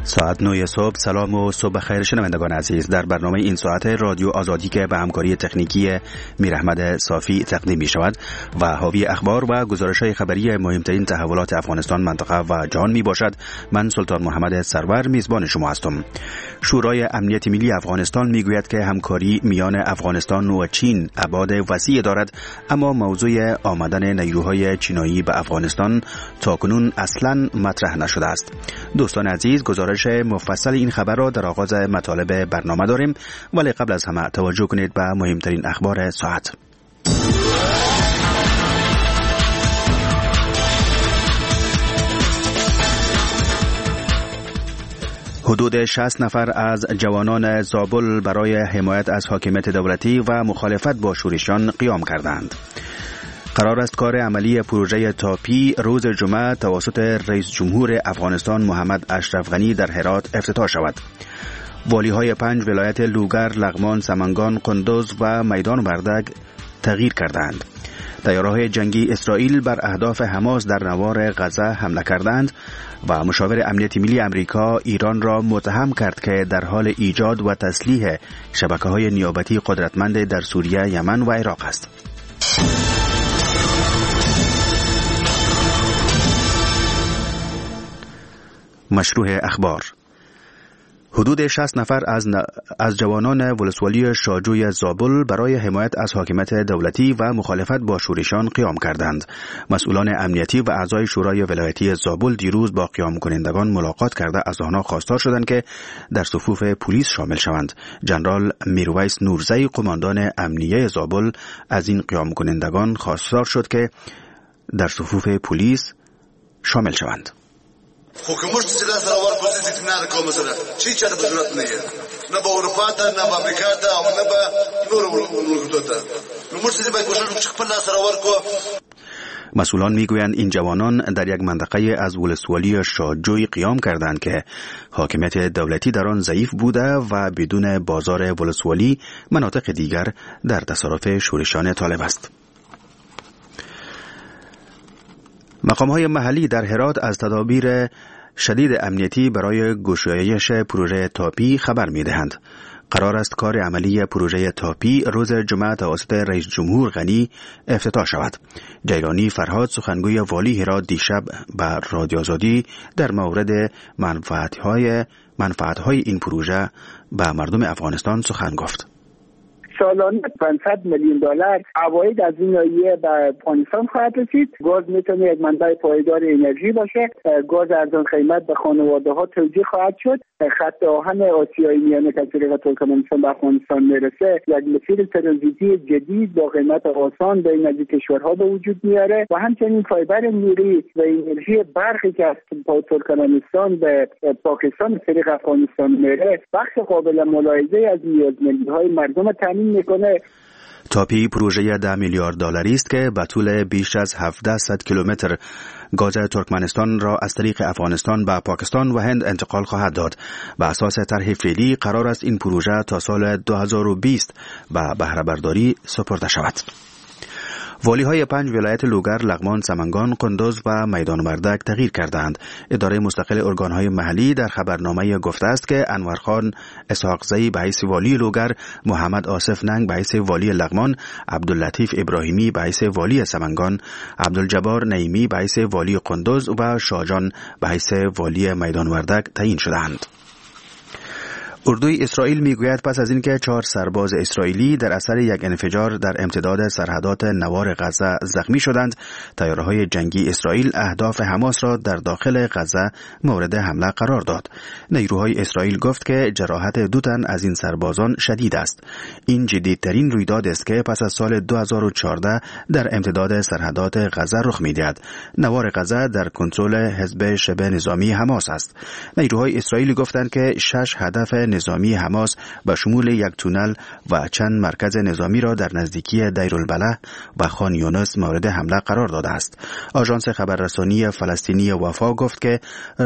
ساعت 9 صبح. سلام و صبح خیر شنوندگان عزیز. در برنامه این ساعت رادیو آزادی که به همکاری تکنیکی میراحمد صافی تقدیم می شود و حاوی اخبار و گزارش‌های خبری مهمترین تحولات افغانستان، منطقه و جهان می باشد. من سلطان محمد سرور میزبان شما هستم. شورای امنیت ملی افغانستان می گوید که همکاری میان افغانستان و چین ابعاد وسیع دارد، اما موضوع آمدن نیروهای چینایی به افغانستان تاکنون اصلاً مطرح نشده است. دوستان عزیز، گزارش مفصل این خبر را در آغاز مطالب برنامه داریم، ولی قبل از همه توجه کنید به مهمترین اخبار ساعت. حدود 60 نفر از جوانان زابل برای حمایت از حاکمیت دولتی و مخالفت با شورشیان قیام کردند. قرار است کار عملی پروژه تاپی روز جمعه توسط رئیس جمهور افغانستان محمد اشرف غنی در هرات افتتاح شود. والی‌های 5 ولایت لوگر، لغمان، سمنگان، قندوز و میدان وردگ تغییر کردند. طیاره‌های جنگی اسرائیل بر اهداف حماس در نوار غزه حمله کردند و مشاور امنیت ملی امریکا ایران را متهم کرد که در حال ایجاد و تسلیح شبکه‌های نیابتی قدرتمند در سوریه، یمن و عراق است. مشروع اخبار. حدود 60 نفر از جوانان ولسوالی شاجوی زابل برای حمایت از حاکمیت دولتی و مخالفت با شورشیان قیام کردند. مسئولان امنیتی و اعضای شورای ولایتی زابل دیروز با قیام کنندگان ملاقات کرده از آنها خواستار شدند که در صفوف پلیس شامل شوند. جنرال میرویس نورزی، قماندان امنیه زابل، از این قیام کنندگان خواستار شد که در صفوف پلیس شامل شوند. حکومت سره سره ور پوزیشن نه کوم سره چی چره ضرورت نه نه به اروپا ته نه به امریکا ته او نه به نور ولایتونو ته نو مرسي به کوشش خپل سره ورکو. مسئولان میگویند این جوانان در یک منطقه از ولسوالی شاجوی قیام کردند که حاکمیت دولتی در آن ضعیف بوده و بدون بازار ولسوالی مناطق دیگر در تصرف شورشیان طالب است. مقام‌های محلی در هرات از تدابیر شدید امنیتی برای گشایش پروژه تاپی خبر می‌دهند. قرار است کار عملی پروژه تاپی روز جمعه توسط رئیس جمهور غنی افتتاح شود. جیلانی فرهاد، سخنگوی والی هرات، دیشب به رادیو آزادی در مورد منفعت‌های این پروژه به مردم افغانستان سخن گفت. سالانه 500 میلیون دلار عواید از این ناحیه به افغانستان خواهد رسید. گاز میتونه یک منبع پایدار انرژی باشه. گاز ارزان قیمت به خانواده‌ها توزیع خواهد شد. خط آهن آسیایی میانه که از طریق ترکمنستان به افغانستان میرسه یک مسیر ترانزیتی جدید با قیمت آسان بین از کشورها به وجود میاره و همچنین فایبر نوری و انرژی برقی که از ترکمنستان به پاکستان از طریق افغانستان میره بخش قابل ملاحظه از نیازمندی‌های مردم تامین میکنه. تاپی پروژه 10 میلیارد دلاری است که به طول بیش از 1700 کیلومتر گاز ترکمنستان را از طریق افغانستان به پاکستان و هند انتقال خواهد داد. بر اساس طرح فعلی قرار است این پروژه تا سال 2020 به بهره برداری سپرده شود. والی‌های 5 ولایت لوگر، لغمان، سمنگان، قندوز و میدان وردگ تغییر کردند. اداره مستقل ارگان‌های محلی در خبرنامه گفته است که انورخان اسحاقزی به حیث والی لوگر، محمد آصف ننگ به حیث والی لغمان، عبداللطیف ابراهیمی به حیث والی سمنگان، عبدالجبار نعیمی به حیث والی قندوز و شاجان به حیث والی میدان وردگ تعیین شدند. اردوی اسرائیل میگوید پس از اینکه 4 سرباز اسرائیلی در اثر یک انفجار در امتداد سرحدات نوار غزه زخمی شدند، طیاره‌های جنگی اسرائیل اهداف حماس را در داخل غزه مورد حمله قرار داد. نیروهای اسرائیل گفت که جراحت 2 تن از این سربازان شدید است. این جدیدترین رویداد است که پس از سال 2014 در امتداد سرحدات غزه رخ می‌دهد. نوار غزه در کنترل حزب شبه نظامی حماس است. نیروهای اسرائیل گفتند که 6 هدف نظامی حماس به شمول یک تونل و چند مرکز نظامی را در نزدیکی دیرالبلح و خان یونس مورد حمله قرار داده است. آژانس خبررسانی فلسطینی وفا گفت که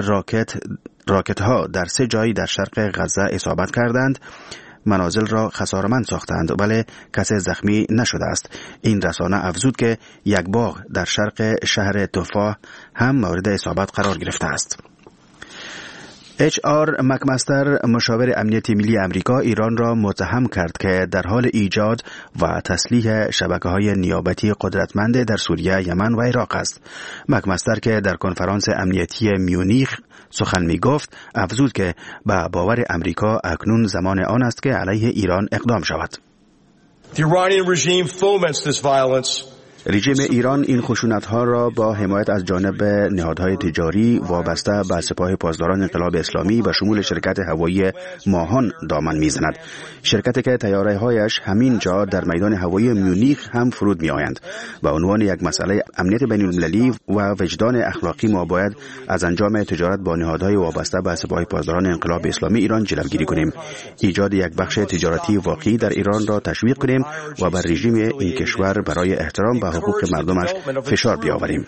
راکت ها در 3 جای در شرق غزه اصابت کردند. منازل را خسارمند ساختند ولی کسی زخمی نشده است. این رسانه افزود که یک باغ در شرق شهر تفاح هم مورد اصابت قرار گرفته است. HR مکمستر مشاور امنیتی ملی امریکا ایران را متهم کرد که در حال ایجاد و تسلیح شبکه‌های نیابتی قدرتمند در سوریه، یمن و عراق است. مکمستر که در کنفرانس امنیتی میونیخ سخن می‌گفت، افزود که به باور امریکا اکنون زمان آن است که علیه ایران اقدام شود. The Iranian regime foments this violence. رژیم ایران این خشونت‌ها را با حمایت از جانب نهادهای تجاری وابسته به سپاه پاسداران انقلاب اسلامی به شمول شرکت هوایی ماهان دامن می‌زند. شرکتی که طیاره‌هایش همین جا در میدان هوایی میونیخ هم فرود می‌آیند. به عنوان یک مسئله امنیت بین‌المللی و وجدان اخلاقی ما باید از انجام تجارت با نهادهای وابسته به سپاه پاسداران انقلاب اسلامی ایران جلوگیری کنیم. ایجاد یک بخش تجارتی واقعی در ایران را تشویق کنیم و بر رژیم این کشور برای احترام به حقوق مردمش فشار بیاوریم.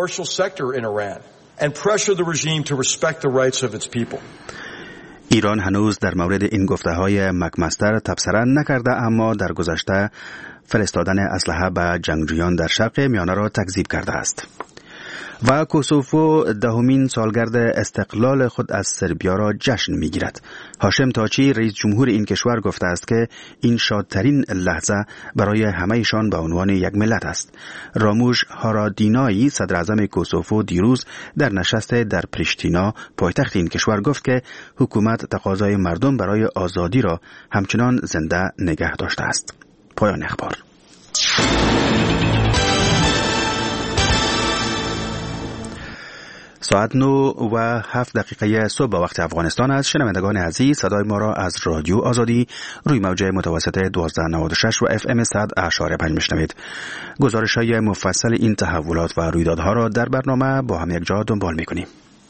ایران هنوز در مورد این گفته‌های مکمستر تبصره نکرده، اما در گذشته فرستادن اسلحه به جنگجویان در شرق میانه را تکذیب کرده است. و کوسوفو دهمین سالگرد استقلال خود از سربیا را جشن می‌گیرد. هاشم تاچی رئیس جمهور این کشور گفته است که این شادترین لحظه برای همه‌شان به عنوان یک ملت است. راموش هارادینایی صدر اعظم کوسوفو دیروز در نشست در پریشتینا پایتخت این کشور گفت که حکومت تقاضای مردم برای آزادی را همچنان زنده نگه داشته است. پایان اخبار. ساعت 9:07 صبح وقت افغانستان است. شنوندگان عزیز، صدای ما را از رادیو آزادی روی موج متوسط 1296 و FM 100.5 میشنوید. گزارش‌های مفصل این تحولات و رویدادها را در برنامه با هم یک جا دنبال می‌کنیم.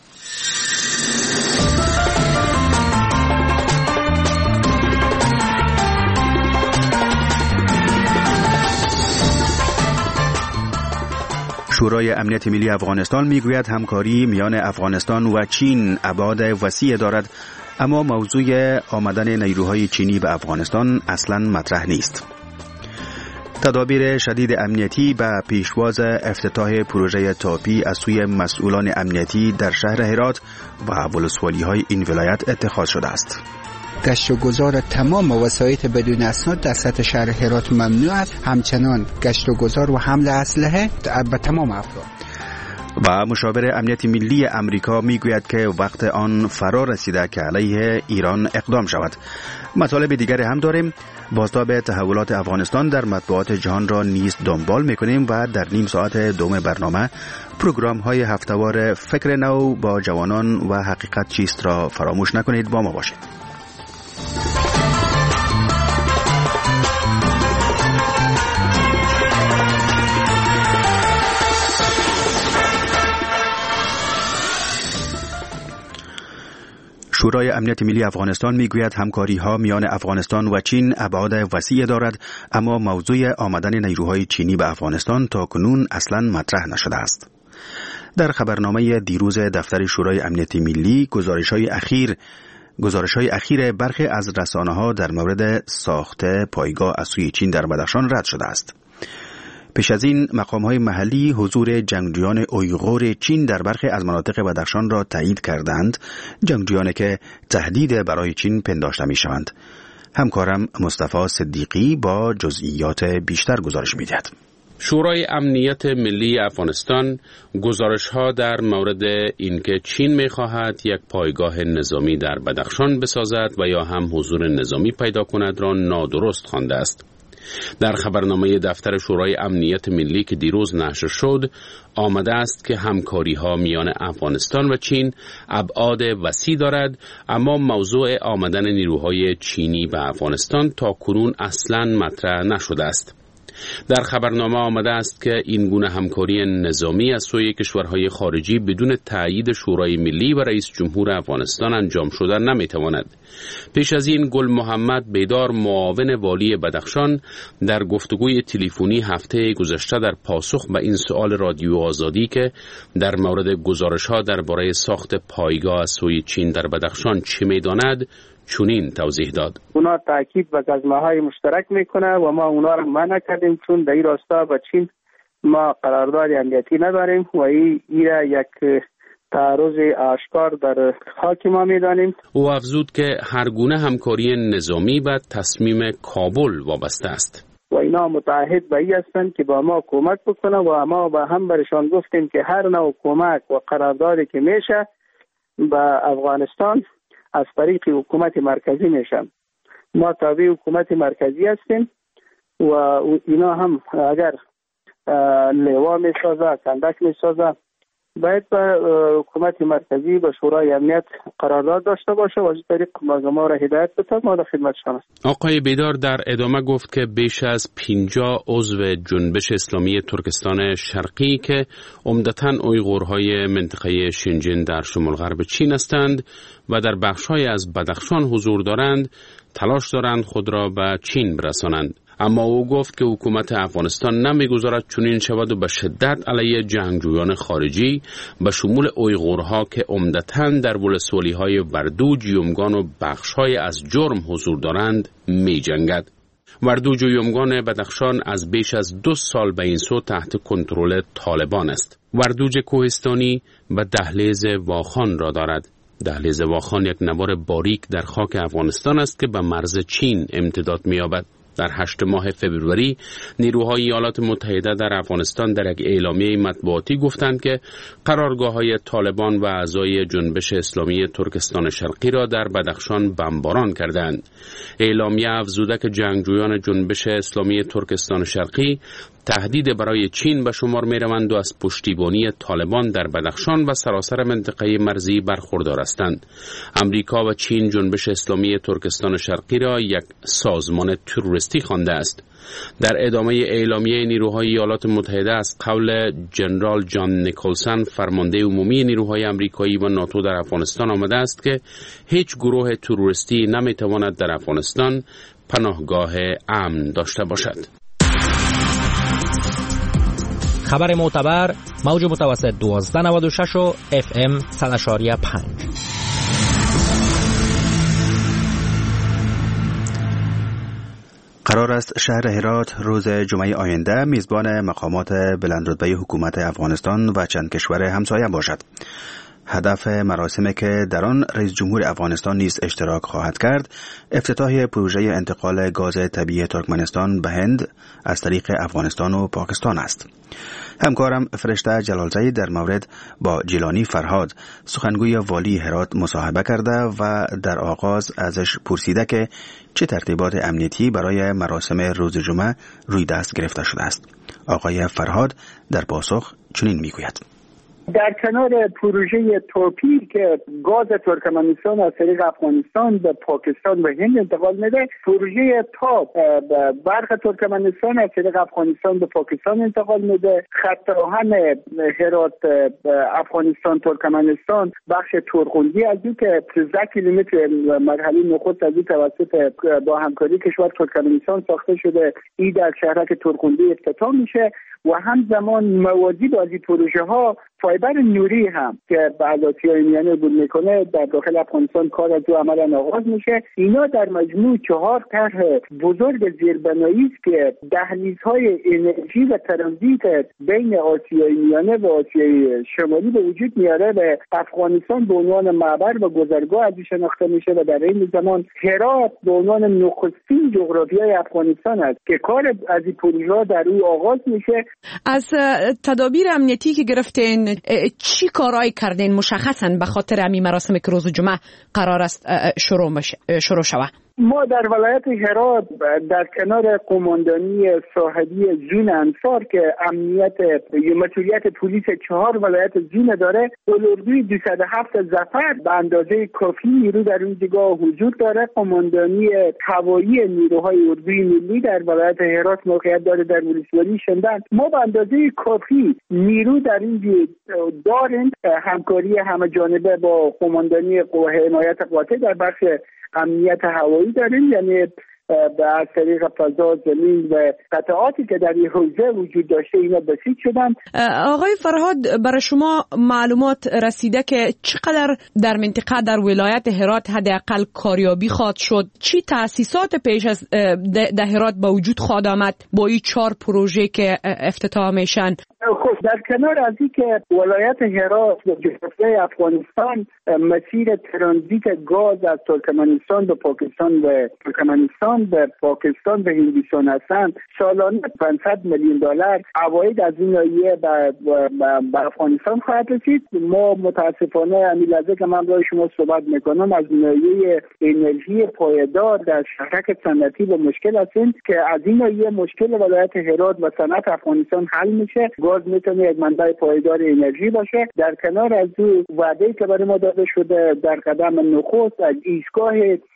شورای امنیت ملی افغانستان میگوید همکاری میان افغانستان و چین ابعاد وسیع دارد، اما موضوع آمدن نیروهای چینی به افغانستان اصلاً مطرح نیست. تدابیر شدید امنیتی به پیشواز افتتاح پروژه تاپی از سوی مسئولان امنیتی در شهر هرات و ولسوالی‌های این ولایت اتخاذ شده است. گشت و گذار تمام وسایط بدون اسناد در سطح شهر هرات ممنوع است. همچنان گشت و گذار و حمل اسلحه به تمام افراد. و مشاور امنیت ملی امریکا میگوید که وقت آن فرا رسیده که علیه ایران اقدام شود. مطالب دیگری هم داریم. بازتاب تحولات افغانستان در مطبوعات جهان را نیز دنبال میکنیم و در نیم ساعت دوم برنامه پروگرام های هفته‌وار فکر نو با جوانان و حقیقت چیست را فراموش نکنید. با ما باشید. شورای امنیت ملی افغانستان میگوید همکاری‌ها میان افغانستان و چین ابعاد وسیع دارد، اما موضوع آمدن نیروهای چینی به افغانستان تاکنون اصلاً مطرح نشده است. در خبرنامه دیروز دفتر شورای امنیت ملی گزارش‌های اخیر برخی از رسانه‌ها در مورد ساخت پایگاه از سوی چین در بدخشان رد شده است. پیش از این مقام‌های محلی حضور جنگجویان اویغور چین در برخی از مناطق بدخشان را تایید کردند، جنگجویانی که تهدید برای چین پنداشته می‌شوند. همکارم مصطفی صدیقی با جزئیات بیشتر گزارش می‌دهد. شورای امنیت ملی افغانستان گزارش‌ها در مورد اینکه چین می‌خواهد یک پایگاه نظامی در بدخشان بسازد و یا هم حضور نظامی پیدا کند را نادرست خوانده است. در خبرنامه دفتر شورای امنیت ملی که دیروز نشر شد آمده است که همکاری‌ها میان افغانستان و چین ابعاد وسیع دارد، اما موضوع آمدن نیروهای چینی به افغانستان تا کنون اصلاً مطرح نشده است. در خبرنامه آمده است که این گونه همکاری نظامی از سوی کشورهای خارجی بدون تایید شورای ملی و رئیس جمهور افغانستان انجام شدن نمیتواند. پیش از این گل محمد بیدار معاون والی بدخشان در گفتگوی تلفنی هفته گذشته در پاسخ به این سوال رادیو آزادی که در مورد گزارش‌ها درباره ساخت پایگاه از سوی چین در بدخشان چه می‌داند چنین توضیح داد. اونا تاکید به گزمه‌های مشترک میکنه و ما اونا رو منع کردیم، چون در این راستا با چین ما قرارداد امنیتی نداریم و این یک تعرض آشکار در خاک ما می‌دانیم. او افزود که هر گونه همکاری نظامی به تصمیم کابل وابسته است و اینا متعهد به این هستند که با ما کمک بکنن و ما با هم برشان گفتیم که هر نوع کمک و قراردادی که میشه به افغانستان از طریق حکومت مرکزی میشن. ما تابع حکومت مرکزی هستیم و اینا هم اگر لوا میسازه، کندک میسازه، باید به حکومت مرکزی به شورای امنیت قرارداد داشته باشه و از طریق ما را هدایت بده. ما در خدمتشان هستیم. آقای بیدار در ادامه گفت که بیش از 50 عضو جنبش اسلامی ترکستان شرقی که عمدتاً اویغورهای منطقه شینجین در شمال غرب چین هستند و در بخش‌های از بدخشان حضور دارند، تلاش دارند خود را به چین برسانند. اما او گفت که حکومت افغانستان نمیگذارد چنین شود و به شدت علیه جنگجویان خارجی به شمول اویغورها که عمدتاً در ولسوالی‌های وردوج، یومگان و بخش‌های از جرم حضور دارند می‌جنگد. وردوج و یومگان بدخشان از بیش از 2 سال به این سو تحت کنترل طالبان است. وردوج کوهستانی و دهلیز واخان را دارد. دهلیز واخان یک نوار باریک در خاک افغانستان است که به مرز چین امتداد می‌یابد. در 8 ماه فبروری نیروهای ایالات متحده در افغانستان در یک اعلامیه مطبوعاتی گفتند که قرارگاه‌های طالبان و اعضای جنبش اسلامی ترکستان شرقی را در بدخشان بمباران کردند. اعلامیه افزوده که جنگجویان جنبش اسلامی ترکستان شرقی تهدید برای چین به شمار می‌روند و از پشتیبانی طالبان در بدخشان و سراسر منطقه مرزی برخوردار هستند. امریکا و چین جنبش اسلامی ترکستان شرقی را یک سازمان تروریستی خوانده است. در ادامه اعلامیه نیروهای ایالات متحده از قول جنرال جان نیکلسن فرمانده عمومی نیروهای آمریکایی و ناتو در افغانستان آمده است که هیچ گروه تروریستی نمی‌تواند در افغانستان پناهگاه امن داشته باشد. خبر معتبر موج متوسط 1296 و FM 100.5. قرار است شهر هرات روز جمعه آینده میزبان مقامات بلندرتبه حکومت افغانستان و چند کشور همسایه باشد. هدف مراسمی که در آن رئیس جمهور افغانستان نیز اشتراک خواهد کرد، افتتاح پروژه انتقال گاز طبیعی ترکمنستان به هند از طریق افغانستان و پاکستان است. همکارم فرشته جلالزایی در مورد با جیلانی فرهاد، سخنگوی والی هرات، مصاحبه کرده و در آغاز ازش پرسیده که چه ترتیبات امنیتی برای مراسم روز جمعه روی دست گرفته شده است. آقای فرهاد در پاسخ چنین میگوید: در کنار پروژه توپیر که گاز ترکمنستان از طریق افغانستان به پاکستان و هند انتقال میده، پروژه تاپ برق ترکمنستان از طریق افغانستان به پاکستان انتقال میده. خط آهن هرات افغانستان ترکمنستان بخش تورخوندی از این که 13 کیلومتر مرحله نخست از این توسط با همکاری کشور ترکمنستان ساخته شده، این در شهرک تورخوندی افتتاح میشه و همزمان موازی با این پروژه ها فایبر نوری هم که بعد از آسیای میانه عبور میکنه در داخل افغانستان کار از او عملا آغاز میشه. اینا در مجموع 4 طرح بزرگ زیربنایی است که دهلیزهای انرژی و ترانزیت بین آسیای میانه و آسیای شمالی به وجود میاره و افغانستان به عنوان معبر و گذرگاه از شناخته میشه و در این زمان هرات به عنوان نخستین جغرافیای افغانستان است که کار از این پروژه در او آغاز میشه. از تدابیر امنیتی که گرفتین چی کارایی کردین مشخصاً به خاطر همین مراسم که روز جمعه قرار است شروع شود؟ ما در ولایت هرات در کنار قماندانی ساحلی زون انصار که امنیت یا مسئولیت پلیس 4 ولایت زون داره، اردوی 207 ظفر به اندازه کافی نیرو در این جگاه حضور داره. قماندانی هوایی نیروهای اردوی ملی در ولایت هرات موقعیت داره در ولسوالی شندن. ما به اندازه کافی نیرو در این داریم. همکاری همه جانبه با قماندانی قوه حمایت قاطع در بخش امنیت هوایی داریم، یعنی از طریق فضا، زمین و قطعاتی که در این حوزه وجود داشته اینا بسیج شدن. آقای فرهاد، برای شما معلومات رسیده که چقدر در منطقه در ولایت هرات حداقل کاریابی خواهد شد؟ چی تأسیسات پیش از در هرات با وجود خواهد آمد با این 4 پروژه که افتتاح میشن؟ خب در کنار از این که ولایت هرات و جغرافیای افغانستان مسیر ترانزیت گاز از ترکمنستان به پاکستان و ترکمنستان به پاکستان و هندوستان هستند، سالانه 500 میلیون دلار عواید از این ناحیه به افغانستان خواهد رسید. ما متاسفانه همین لحظه که من با شما صحبت میکنم از ناحیه انرژی پایدار در شهرک صنعتی با مشکل هستیم که از این ناحیه مشکل ولایت هرات و صنعت افغانستان حل میشه. گاز میتونه یک منبع پایدار انرژی باشه. در کنار از او وعده‌ای که برای ما داده شده در قدم نخست از ایستگاه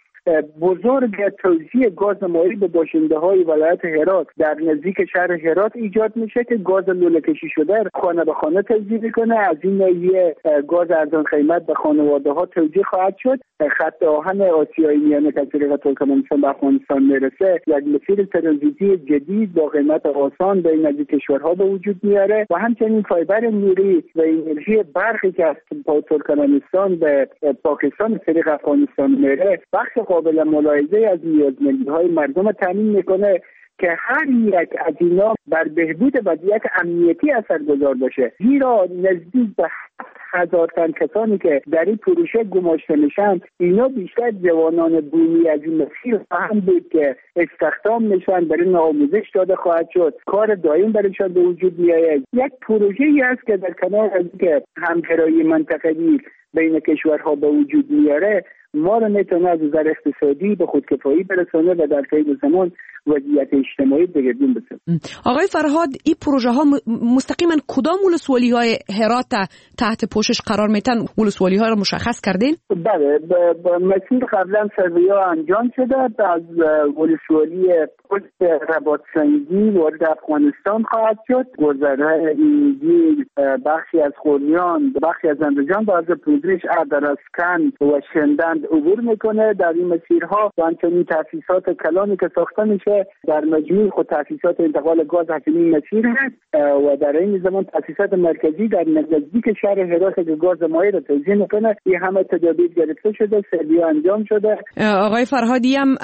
بزرگ توزیع گاز مایع به باشنده‌های ولایت هرات در نزدیک شهر هرات ایجاد میشه که گاز لوله کشی شده خانه به خانه توزیع میکنه. از این ناحیه گاز ارزان قیمت به خانواده‌ها توزیع خواهد شد. خط آهن آسیایی میانه که از طریق ترکمنستان به افغانستان میرسه یک مسیر ترانزیتی جدید با قیمت آسان بین از کشورها به وجود میاره و همچنین فایبر نوری و انرژی برقی که از ترکمنستان به پاکستان از طریق افغانستان میره بخش قابل ملاحظه از نیازمندی‌های مردم تامین میکنه که هر یک از اینا بر بهبود وضعیت امنیتی اثرگذار باشه. زیرا نزدیک به 7,000 تن کسانی که در این پروژه گماشته میشن اینا بیشتر جوانان بومی از این مسیر فهم بود که استخدام میشن، برای آموزش داده خواهد شد، کار دائم برایشان به وجود میآید. یک پروژه‌ای است که در کنار از اینکه همکاری منطقه‌ای بین کشورها به وجود میاره ما رو میتونه از نظر اقتصادی به خودکفایی برسونه و در طی زمان وضعیت اجتماعی بگردون برسونه. آقای فرهاد، این پروژه ها مستقیما کدام ولسوالی های هرات تحت پوشش قرار میتن؟ ولسوالی ها رو مشخص کردین؟ بله، مسیر قبلا سرویا انجام شده. از ولسوالی پشت رباطسنگی وارد افغانستان خواهد شد. گذره اینگیر، بخشی از خوریان، بخشی از زندجان با از پروژه ادرسکن و شندند عبور میکنه. در این مسیرها و همچنین تاسیسات کلانی که ساخته میشه در مجموع خود تاسیسات انتقال گاز همین مسیر هست و در این زمان تاسیسات مرکزی در نزدیک شهر هرات که گاز مایع را توزیع میکنه. این همه تدابیر گرفته شده، سرویا انجام شده. آقای فرهادی هم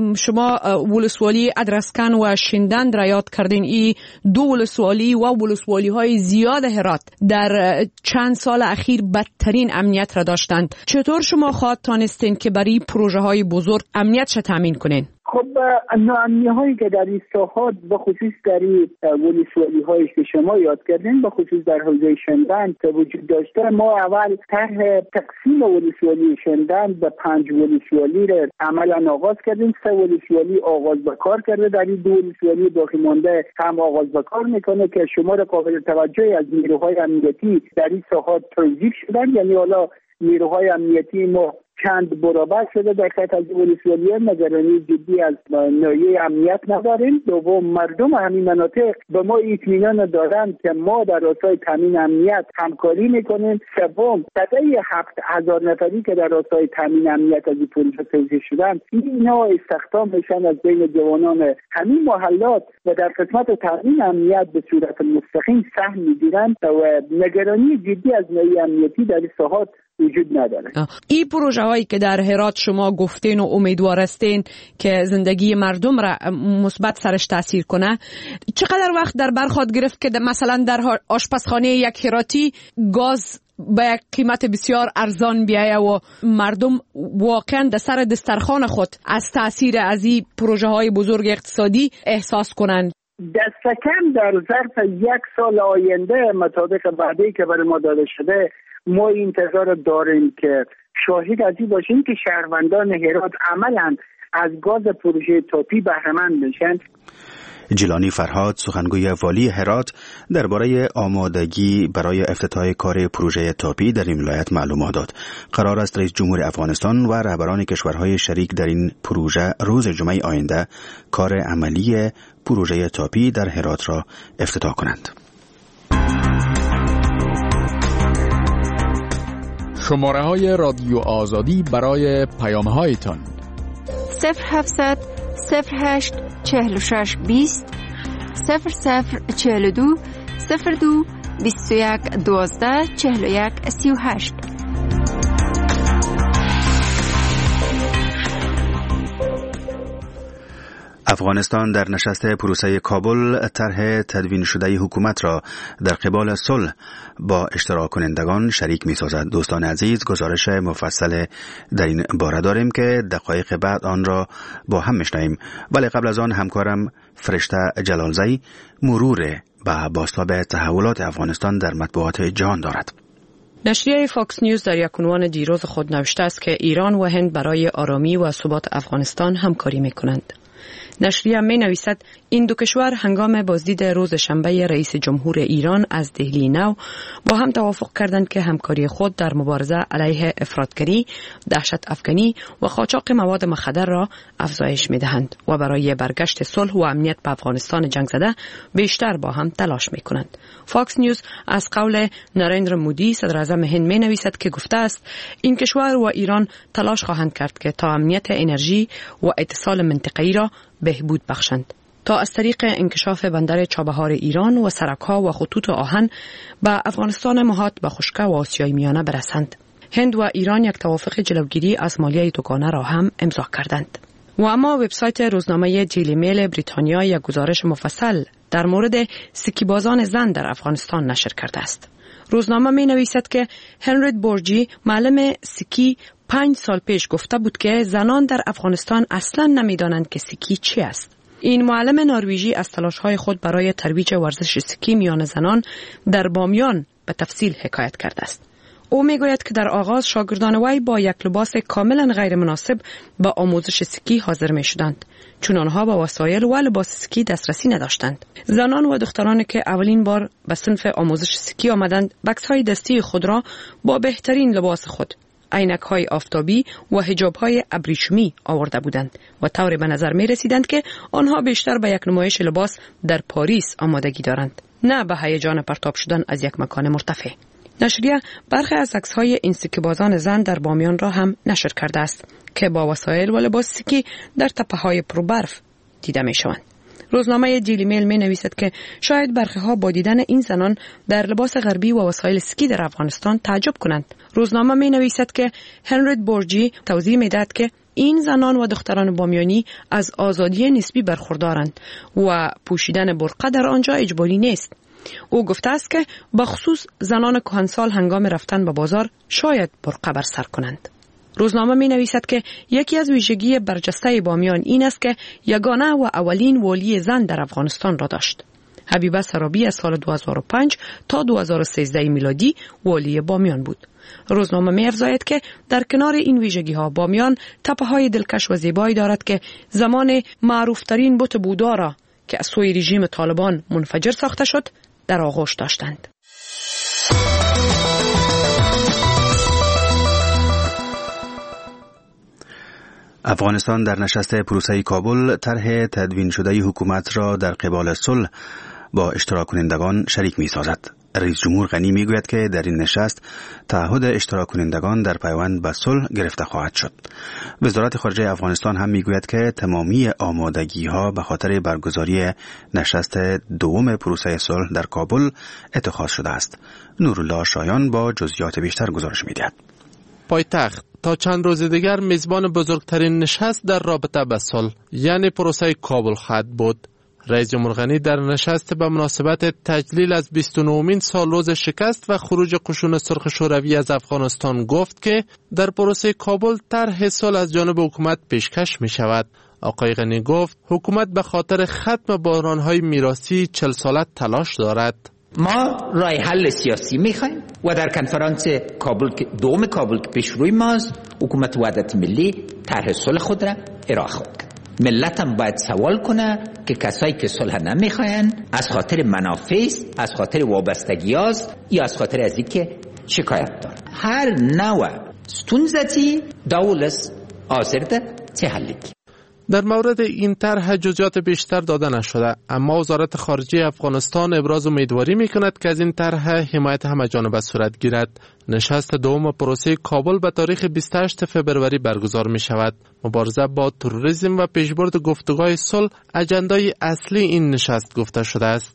شما ولسوالی ادرسکن و شندند را یاد کردین. این دو ولسوالی و ولسوالی های زیاد هرات در چند سال اخیر بدترین امنیت را داشتند. چطور شما خواهد تانستین که برای پروژه های بزرگ امنیت شو تامین کنین؟ خب ناامنی هایی که در این ساحات به خصوص در ولسوالی هایی که شما یاد کردین به خصوص در حوزه شندند که وجود داشته، ما اول طرح تقسیم ولسوالی شندند به 5 ولسوالی را عملا آغاز کردیم. 3 ولسوالی آغاز به کار کرده، در این 2 ولسوالی باقی مانده هم آغاز به کار میکنه که شمار قابل توجهی از نیروهای امنیتی در این ساحات توظیف شدن. یعنی حالا نیروهای امنیتی ما چند برابر شده در خط از ولسوالی. نگرانی جدی از ناحیه امنیت نداریم. دوم، مردم همین مناطق به ما اطمینان دارند که ما در راستای تامین امنیت همکاری میکنیم. سوم، تعداد 7,000 نفری که در راستای تامین امنیت از این پروژه توزیع شدن اینا استخدام میشن از بین جوانان همین محلات و در قسمت تامین امنیت به صورت مستقیم سهم میگیرند و نگرانی جدی از ناحیه امنیتی در این ساحات وجود نداره. این پروژه هایی که در هرات شما گفتین و امیدوار هستین که زندگی مردم را مثبت سرش تاثیر کنه، چقدر وقت در بر خواهد گرفت که مثلا در آشپزخانه یک هراتی گاز به یک قیمت بسیار ارزان بیایه و مردم واقعا در سر دسترخوان خود از تاثیر از این پروژه های بزرگ اقتصادی احساس کنند؟ دست کم در ظرف 1 سال آینده مطابق وعده‌ای که برای ما داده شده ما انتظار داریم که شاهد از این باشیم که شهروندان هرات عملاً از گاز پروژه تاپی بهره‌مند بشن. جیلانی فرهاد، سخنگوی والی هرات، درباره آمادگی برای افتتاح کار پروژه تاپی در این ولایت معلومات داد. قرار است رئیس جمهور افغانستان و رهبران کشورهای شریک در این پروژه روز جمعه آینده کار عملی پروژه تاپی در هرات را افتتاح کنند. شماره های رادیو آزادی برای پیام هایتان 0700 08 46 20 0042 02 21 12 41 38. افغانستان در نشست پروسه کابل طرح تدوین شده حکومت را در قبال صلح با اشتراک کنندگان شریک می سازد. دوستان عزیز، گزارش مفصل در این باره داریم که دقایق بعد آن را با هم میشنویم، ولی قبل از آن همکارم فرشته جلالزی مرور به بازتاب تحولات افغانستان در مطبوعات جهان دارد. نشریه فاکس نیوز در یک عنوان دیروز خود نوشته است که ایران و هند برای آرامی و ثبات افغانستان همکاری می‌کنند. نشریه می نویسد این دو کشور هنگام بازدید روز شنبه رئیس جمهور ایران از دهلی نو با هم توافق کردند که همکاری خود در مبارزه علیه افراطگری، دهشت افکنی و قاچاق مواد مخدر را افزایش می دهند و برای برگشت صلح و امنیت به افغانستان جنگ زده بیشتر با هم تلاش می کنند. فاکس نیوز از قول نریندر مودی صدر اعظم هند می نویسد که گفته است این کشور و ایران تلاش خواهند کرد که تا امنیت انرژی و اتصال منطقه‌ای را بهبود بخشند تا از طریق انکشاف بندر چابهار ایران و سرک‌ها و خطوط آهن به افغانستان محاط به خشکه و آسیای میانه برسند. هند و ایران یک توافق جلوگیری از مالیه دوگانه را هم امضا کردند. و اما وبسایت روزنامه دیلی میل بریتانیا یک گزارش مفصل در مورد سکیبازان زن در افغانستان نشر کرده است. روزنامه می نویسد که هنریت بورجی، معلم سکی، 5 سال پیش گفته بود که زنان در افغانستان اصلا نمیدانند که سکی چی است. این معلم نروژی از تلاش‌های خود برای ترویج ورزش سکی میان زنان در بامیان به تفصیل حکایت کرده است. او میگوید که در آغاز شاگردان وی با یک لباس کاملا غیر مناسب به آموزش سکی حاضر می شدند، چون آنها با وسایل و لباس سکی دسترسی نداشتند. زنان و دخترانی که اولین بار به صنف آموزش سکی آمدند، بکس‌های دستی خود را با بهترین لباس خود، عینک‌های آفتابی و حجاب‌های ابریشمی آورده بودند و طوری به نظر می رسیدند که آنها بیشتر به یک نمایش لباس در پاریس آمادگی دارند، نه به هیجان پرتاب شدن از یک مکان مرتفع. نشریه برخی از عکس‌های این سکیبازان زن در بامیان را هم نشر کرده است که با وسایل و لباس سکی در تپه‌های پربرف دیده می‌شوند. روزنامه دیلی میل می نویسد که شاید برخی‌ها با دیدن این زنان در لباس غربی و وسایل سکی در افغانستان تعجب کنند. روزنامه می نویسد که هنریت بورجی توضیح می دهد که این زنان و دختران بامیانی از آزادی نسبی برخوردارند و پوشیدن برقه در آنجا اجباری نیست. او گفته است که بخصوص زنان کهنسال هنگام رفتن به بازار شاید برقه بر سر کنند. روزنامه می نویسد که یکی از ویژگی برجسته بامیان این است که یگانه و اولین والی زن در افغانستان را داشت. حبیبه سرابی از سال 2005 تا 2013 میلادی والی بامیان بود. روزنامه می افزاید که در کنار این ویژگی ها بامیان تپه های دلکش و زیبایی دارد که زمان معروفترین بت بودا را که از سوی رژیم طالبان منفجر ساخته شد در آغوش داشتند. افغانستان در نشست پروسه کابل طرح تدوین شده حکومت را در قبال صلح با اشتراک کنندگان شریک می سازد. رئیس جمهور غنی می گوید که در این نشست تعهد اشتراک کنندگان در پیوند به صلح گرفته خواهد شد. وزارت خارجه افغانستان هم می گوید که تمامی آمادگی ها به خاطر برگزاری نشست دوم پروسه صلح در کابل اتخاذ شده است. نورالله شایان با جزئیات بیشتر گزارش می دهد. پایتخت تا چند روز دیگر میزبان بزرگترین نشست در رابطه به صلح یعنی پروسه کابل خواهد بود. رئیس جمهور غنی در نشست به مناسبت تجلیل از 29مین سالروز شکست و خروج قشون سرخ شوروی از افغانستان گفت که در پروسه کابل طرح صلح از جانب حکومت پیشکش می شود. آقای غنی گفت حکومت به خاطر ختم بحران‌های میراثی 40 ساله تلاش دارد. ما راه حل سیاسی میخوایم و در کنفرانس کابل دوم کابل که پیش روی ماست حکومت وحدت ملی طرح صلح خود را ارائه خواهد کرد. ملت هم باید سوال کنه که کسایی که صلح نمیخواین از خاطر منافع است، از خاطر وابستگی است یا از خاطر از اینکه شکایت دارد. هر نوع ستونزتی دولت حاضر ده چه حلی. در مورد این طرح جزئیات بیشتر داده نشده، اما وزارت خارجه افغانستان ابراز امیدواری میکند که از این طرح حمایت همه‌جانبه صورت گیرد. نشست دوم پروسه کابل به تاریخ 28 فبروری برگزار می شود. مبارزه با تروریسم و پیشبرد گفتگوهای صلح اجندای اصلی این نشست گفته شده است.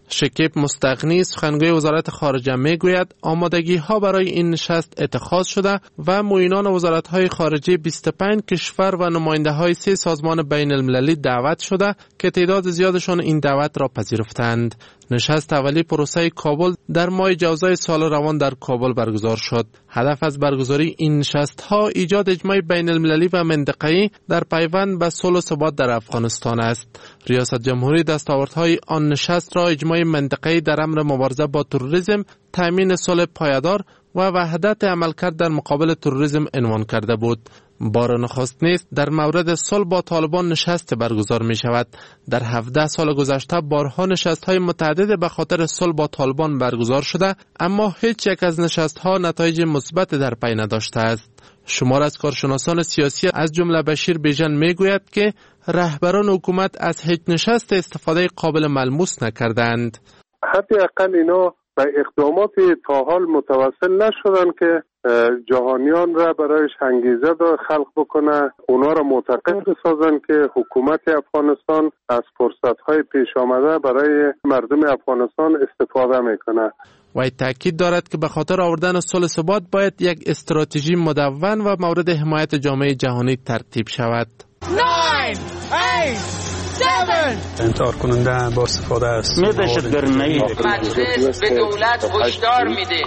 شکیب مستغنی سخنگوی وزارت خارجه میگوید آمادگی ها برای این نشست اتخاذ شده و معینان وزارت های خارجه 25 کشور و نماینده های 3 سازمان بین المللی دعوت شده که تعداد زیادشان این دعوت را پذیرفتند. نشست اولی پروسه کابل در ماه جوزای سال روان در کابل برگزار شد. هدف از برگزاری این نشست ها ایجاد اجماع بین المللی و منطقه‌ای در پیوند به صلح و ثبات در افغانستان است. ریاست جمهوری دستاوردهای آن نشست را اجماع منطقه‌ای در امر مبارزه با تروریسم، تامین صلح پایدار و وحدت عملکرد در مقابل تروریسم عنوان کرده بود. بار نخست نیست در مورد صلح با طالبان نشست برگزار می شود. در 17 سال گذشته بارها نشست های متعدد به خاطر صلح با طالبان برگزار شده، اما هیچ یک از نشست ها نتایج مثبت در پی نداشته است. شمار از کارشناسان سیاسی از جمله بشیر بیژن می گوید که رهبران حکومت از هیچ نشست استفاده قابل ملموس نکردند. حداقل اینا به اقدامات تا حال متوسل نشدن که جهانیان را برایش انگیزه خلق بکنه، اونا را معتقد بسازن که حکومت افغانستان از فرصت‌های پیش آمده برای مردم افغانستان استفاده میکنه. وی تاکید دارد که به خاطر آوردن صلح ثبات باید یک استراتژی مدون و مورد حمایت جامعه جهانی ترتیب شود. 9 8 7 انتحار کننده با استفاده است. مجلس به دولت هشدار میده.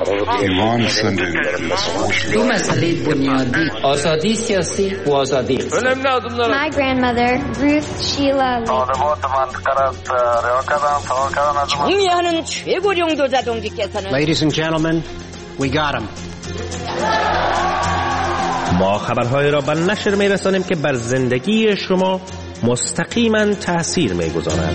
دو مسئله بنیادی، آزادی سیاسی و آزادی اقتصادی. My grandmother, Ruth Sheila 정의하는 최고령 도자동지께서는 Ladies and gentlemen, we got him. ما خبرهای را به نشر می‌رسانیم که بر زندگی شما مستقیما تأثیر می‌گذارند.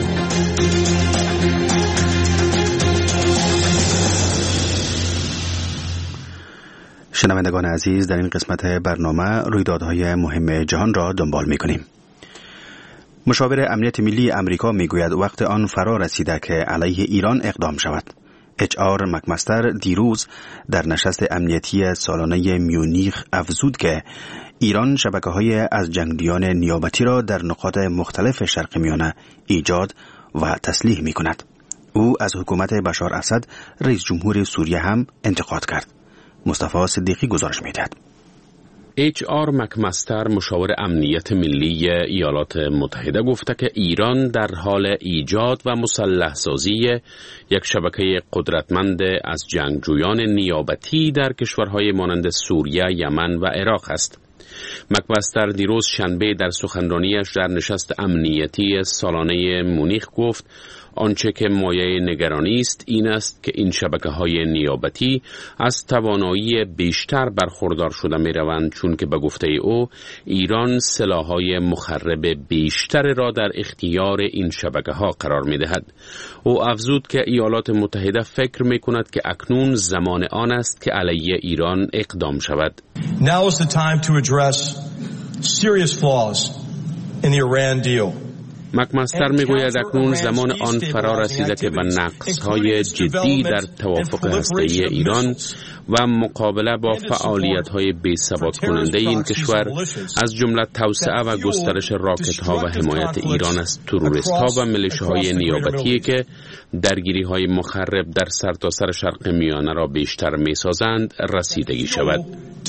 شنوندگان عزیز، در این قسمت برنامه رویدادهای مهم جهان را دنبال می‌کنیم. مشاور امنیت ملی امریکا می‌گوید وقت آن فرا رسیده که علیه ایران اقدام شود. HR مکمستر دیروز در نشست امنیتی سالانه میونیخ افزود که ایران شبکه‌های از جنگجویان نیابتی را در نقاط مختلف شرق میانه ایجاد و تسلیح می‌کند. او از حکومت بشار اسد رئیس جمهور سوریه هم انتقاد کرد. مصطفی صدیقی گزارش می‌دهد. HR مکمستر مشاور امنیت ملی ایالات متحده گفته که ایران در حال ایجاد و مسلح سازی یک شبکه قدرتمند از جنگجویان نیابتی در کشورهای مانند سوریه، یمن و عراق است. مکمستر دیروز شنبه در سخنرانیش در نشست امنیتی سالانه مونیخ گفت آنچه که مایه نگرانی است این است که این شبکه‌های نیابتی از توانایی بیشتر برخوردار شده می‌روند، چون که به گفته او ایران سلاح‌های مخرب بیشتر را در اختیار این شبکه‌ها قرار می‌دهد. او افزود که ایالات متحده فکر می‌کند که اکنون زمان آن است که علیه ایران اقدام شود. Now is the time to address serious flaws in the Iran deal. مکمستر میگوید اکنون زمان آن فرا رسیده که به نقص‌های جدی در توافق هسته‌ای ایران و مقابله با فعالیت‌های بی‌ثبات کننده این کشور از جمله توسعه و گسترش راکت‌ها و حمایت ایران از تروریست‌ها و ملیشه‌های نیابتی که درگیری‌های مخرب در سرتاسر شرق میانه را بیشتر می‌سازند رسیدگی شود.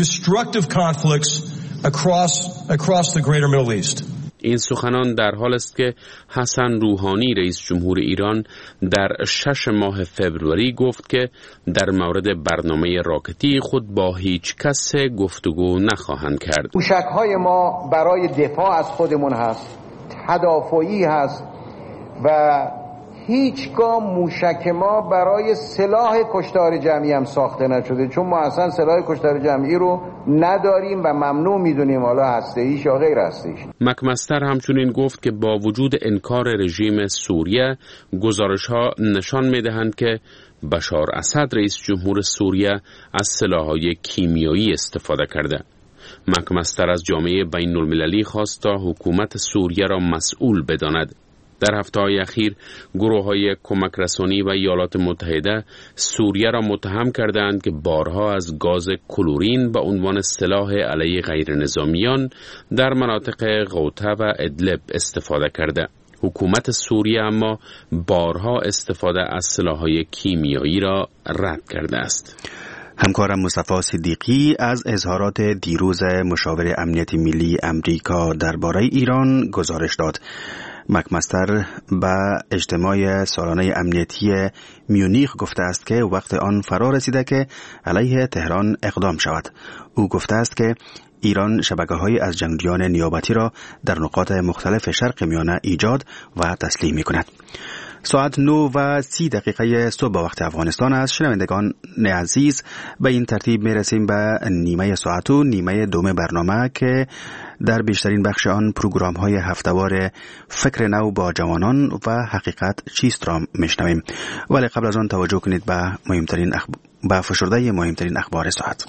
این سخنان در حال است که حسن روحانی رئیس جمهور ایران در 6 ماه فوریه گفت که در مورد برنامه راکتی خود با هیچ کس گفتگو نخواهند کرد. موشک‌های ما برای دفاع از خودمون هست، تدافعی هست و هیچگاه موشک ما برای سلاح کشتار جمعی هم ساخته نشده، چون ما اصلا سلاح کشتار جمعی رو نداریم و ممنوع میدونیم، حالا هسته‌ایش یا غیر هسته‌ایش. مکمستر همچنین گفت که با وجود انکار رژیم سوریه، گزارش‌ها نشان می‌دهند که بشار اسد رئیس جمهور سوریه از سلاح‌های کیمیایی استفاده کرده. مکمستر از جامعه بین‌المللی خواست تا حکومت سوریه را مسئول بداند. در هفته‌های اخیر گروه‌های کمک رسانی و ایالات متحده سوریه را متهم کردند که بارها از گاز کلورین به عنوان سلاح علیه غیر نظامیان در مناطق غوطه و ادلب استفاده کرده. حکومت سوریه اما بارها استفاده از سلاح‌های کیمیایی را رد کرده است. همکارم مصطفی صدیقی از اظهارات دیروز مشاور امنیت ملی امریکا درباره ایران گزارش داد. مکمستر به اجتماع سالانه امنیتی میونیخ گفته است که وقت آن فرا رسیده که علیه تهران اقدام شود. او گفته است که ایران شبکه‌های از جنگجویان نیابتی را در نقاط مختلف شرق میانه ایجاد و تسلیم می‌کند. ساعت 9:30 صبح وقت افغانستان است. شنوندگان عزیز، به این ترتیب میرسیم به نیمه ساعت و نیمه دوم برنامه که در بیشترین بخش آن پروگرام های هفته‌وار فکر نو با جوانان و حقیقت چیست را میشنویم. ولی قبل از آن توجه کنید به فشرده مهمترین اخبار ساعت.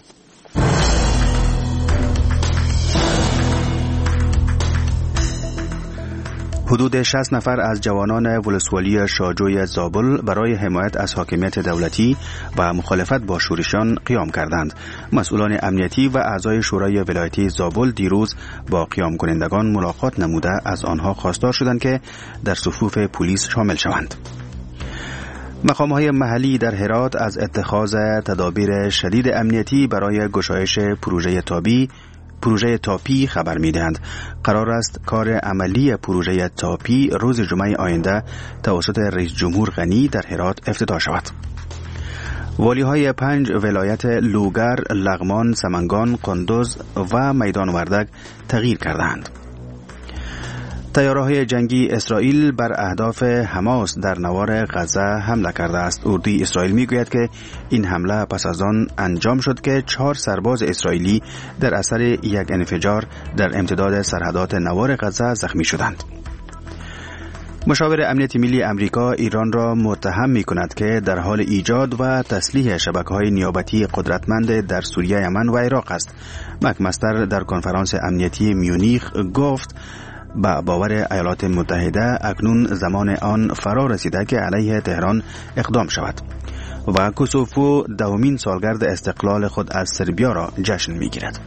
حدود 60 نفر از جوانان ولسوالی شاجوی زابل برای حمایت از حاکمیت دولتی و مخالفت با شورشیان قیام کردند. مسئولان امنیتی و اعضای شورای ولایتی زابل دیروز با قیام کنندگان ملاقات نموده از آنها خواستار شدند که در صفوف پلیس شامل شوند. مقام‌های محلی در هرات از اتخاذ تدابیر شدید امنیتی برای گشایش پروژه تاپی خبر می‌دهند. قرار است کار عملی پروژه تاپی روز جمعه آینده توسط رئیس جمهور غنی در هرات افتتاح شود. والی‌های 5 ولایت لوگر، لغمان، سمنگان، قندوز و میدان وردک تغییر کردند. طیاره‌های جنگی اسرائیل بر اهداف حماس در نوار غزه حمله کرده است. اردوی اسرائیل میگوید که این حمله پس از آن انجام شد که 4 سرباز اسرائیلی در اثر یک انفجار در امتداد سرحدات نوار غزه زخمی شدند. مشاور امنیت ملی امریکا ایران را متهم می‌کند که در حال ایجاد و تسلیح شبکه‌های نیابتی قدرتمند در سوریه، یمن و عراق است. مکمستر در کنفرانس امنیتی میونیخ گفت با باور ایالات متحده اکنون زمان آن فرا رسیده که علیه تهران اقدام شود و کوسوفو 10مین سالگرد استقلال خود از سربیا را جشن می‌گیرد.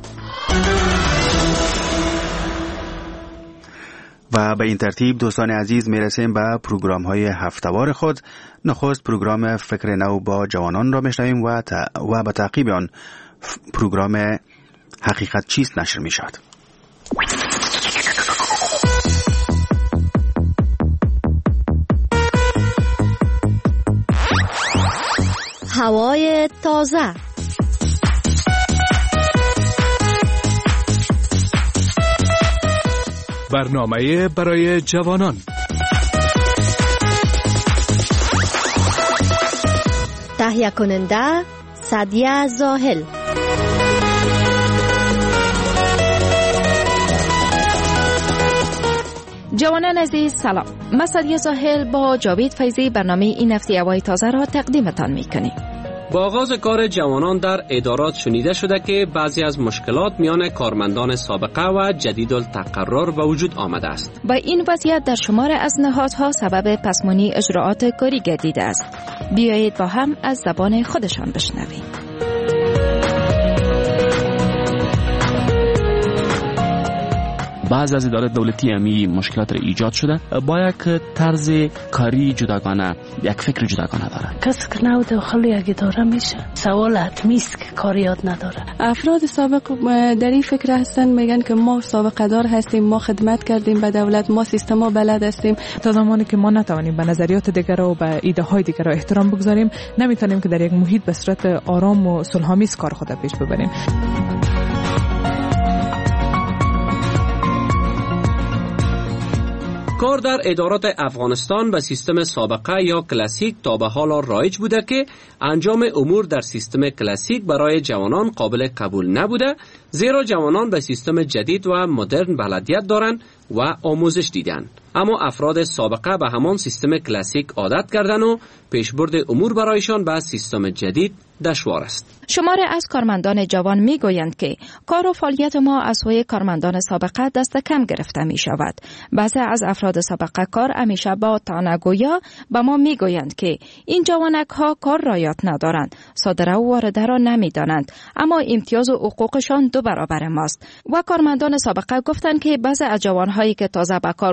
و به این ترتیب دوستان عزیز میرسیم به پروگرام‌های هفته‌وار خود. نخست پروگرام فکر نو با جوانان را میشنویم و به تعقیب آن پروگرام حقیقت چیست نشر میشود. هوای تازه، برنامه برای جوانان، تهیه کننده سعدیه زاهل. جوانان عزیز سلام، من سعدیه زاهل با جاوید فیضی برنامه این هفته هوای تازه را تقدیمتان میکنیم. با آغاز کار جوانان در ادارات شنیده شده که بعضی از مشکلات میان کارمندان سابقه و جدیدالتقرر به وجود آمده است. با این وضعیت در شمار از نهادها سبب پسمانی اجراعات کاری گردیده است. بیایید با هم از زبان خودشان بشنویم. بعض از ادارات دولتی همی مشکلات را ایجاد شده با یک طرز کاری جداگانه، یک فکر جداگانه داره. کسی که نو داخل یک اداره میشه سوال حتمی است که کار یاد نداره. افراد سابق در این فکر هستن، میگن که ما سابقه دار هستیم، ما خدمت کردیم به دولت، ما سیستما بلد هستیم. تا زمانی که ما نتوانیم به نظریات دیگر و به ایده های دیگر احترام بگذاریم، نمیتونیم که در یک محیط به صورت آرام و صلح‌آمیز کار خود پیش ببریم. کار در ادارات افغانستان به سیستم سابقه یا کلاسیک تا به حال رایج بوده که انجام امور در سیستم کلاسیک برای جوانان قابل قبول نبوده، زیرا جوانان به سیستم جدید و مدرن بلدیت دارند و آموزش دیدن. اما افراد سابقه به همان سیستم کلاسیک عادت کردن و پیشبرد امور برایشان به سیستم جدید دشوار است. شماری از کارمندان جوان می گویند که کار و فعالیت ما از سوی کارمندان سابقه دست کم گرفته می شود. بعضی از افراد سابقه کار همیشه با تانگویا به ما می گویند که این جوانک ها کار را یاد ندارند، صادره و وارده را نمی دانند، اما امتیاز و حقوقشان 2 برابر ماست. و کارمندان سابقه گفتند که بعضی از جوانهایی که تازه به کار گماشته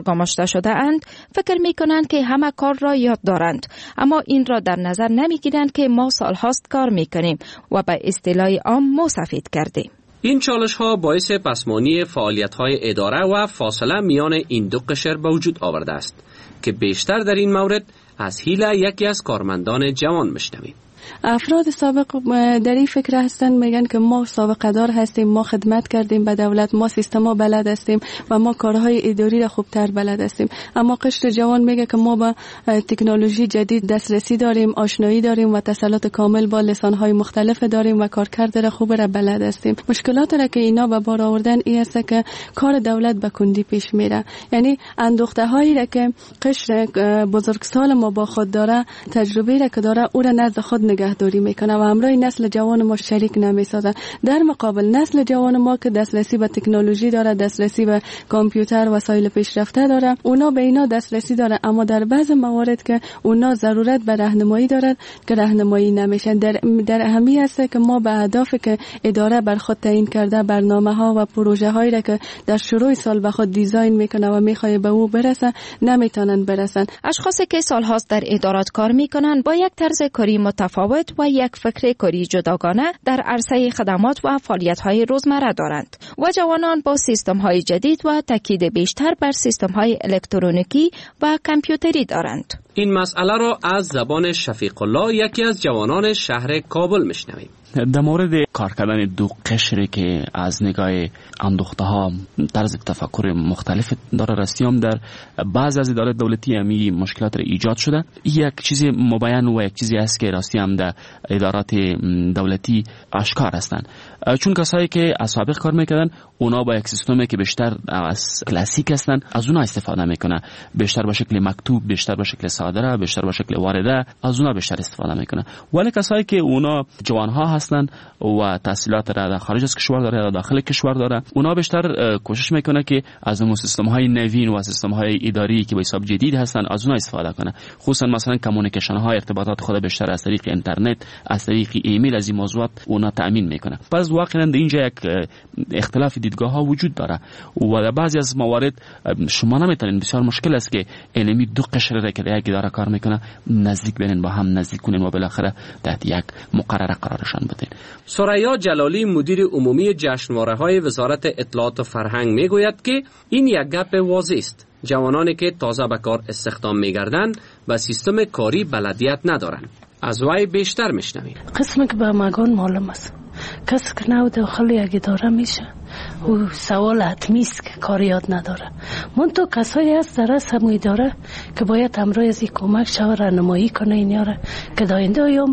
شده اند فکر می کنند که همه کار را یاد دارند، اما این را در نظر نمی گیرند که ما سالهاست کار می کنیم و به اصطلاح عام مو سفید کردیم. این چالش ها باعث پسمانی فعالیت های اداره و فاصله میان این دو قشر به وجود آورده است که بیشتر در این مورد از حیله یکی از کارمندان جوان میشنویم. افراد سابق در این فکر هستند، میگن که ما سابقه دار هستیم، ما خدمت کردیم به دولت، ما سیستما بلد هستیم و ما کارهای اداری را خوبتر بلد هستیم. اما قشر جوان میگه که ما با تکنولوژی جدید دسترسی داریم، آشنایی داریم و تسلط کامل با لسانهای مختلف داریم و کارکرد را خوب را بلد هستیم. مشکلات را که اینا به بار آوردن این است که کار دولت به کندی پیش میره. یعنی اندوخته هایی را که قشر بزرگسال ما با خود داره، تجربه را که داره او را نزد خود نگهداری میکنه و همراه نسل جوان ما شریک نمیسازه. در مقابل نسل جوان ما که دسترسی به تکنولوژی داره، دسترسی به کامپیوتر و وسایل پیشرفته داره، اونا به اینا دسترسی داره، اما در بعض موارد که اونا ضرورت به راهنمایی دارد که راهنمایی نمیشن. در اهمی است که ما به اهدافی که اداره بر خود تعیین کرده، برنامه ها و پروژه هایی را که در شروع سال به خود دیزاین میکنه و میخواد به او برسه نمیتونن برسن. اشخاصی که سالهاست در ادارات کار میکنن با یک طرز کاری متفاوت و یک فکر کاری جداگانه در عرصه خدمات و فعالیت‌های روزمره دارند و جوانان با سیستم‌های جدید و تاکید بیشتر بر سیستم‌های الکترونیکی و کامپیوتری دارند. این مسئله را از زبان شفیق الله، یکی از جوانان شهر کابل میشنویم. در مورد کار کردن دو قشری که از نگاه اندوخته ها طرز تفکر مختلف داره رسیام، در بعض از ادارات دولتی همی مشکلات را ایجاد شده. یک چیز مبین و یک چیزی است که راستی هم در ادارات دولتی آشکار هستند، چون کسایی که از سابق کار میکردن اونا با یک سیستمی که بیشتر از کلاسیک هستند از اونا استفاده میکنه، بیشتر با شکل مکتوب، بیشتر با شکل ساده، بیشتر با شکل وارده از اونا بیشتر استفاده میکنه. ولی کسایی که اونا جوانها هستند و تحصیلات را در خارج از کشور داره یا داخل کشور داره، اونا بیشتر کوشش میکنه که از اون سیستم های نوین و سیستم های اداری که به حساب جدید هستند از اونا استفاده کنه. خصوصا مثلا کمیونیکیشن های ارتباطات خود بیشتر از طریق اینترنت، از طریق ایمیل از این موضوعات اونا تامین میکنه. پس واقعا در اینجا یک اختلاف دیدگاه ها وجود داره و در بعضی از موارد شما نمیتونید، بسیار مشکل است که علمی دو قشر را که یک اداره کار میکنه نزدیک بینن، با هم نزدیک کنین و بالاخره تحت یک مقرره قرارشان بدین. ثریا جلالی مدیر عمومی جشنواره‌های وزارت اطلاعات و فرهنگ میگوید که این یک گپ واضح است. جوانانی که تازه به کار استخدام میگردند و سیستم کاری بلدیت ندارند. از وی بیشتر میشنویم. قسمی که به مگان معلوم است کسی که نو داخل یک اداره میشه او سوال حتمی است که کار یاد نداره. منتها کسایی هست در از همون اداره که باید همراه از این کمک شوه راهنمایی کنه اینیا را که در آینده ایام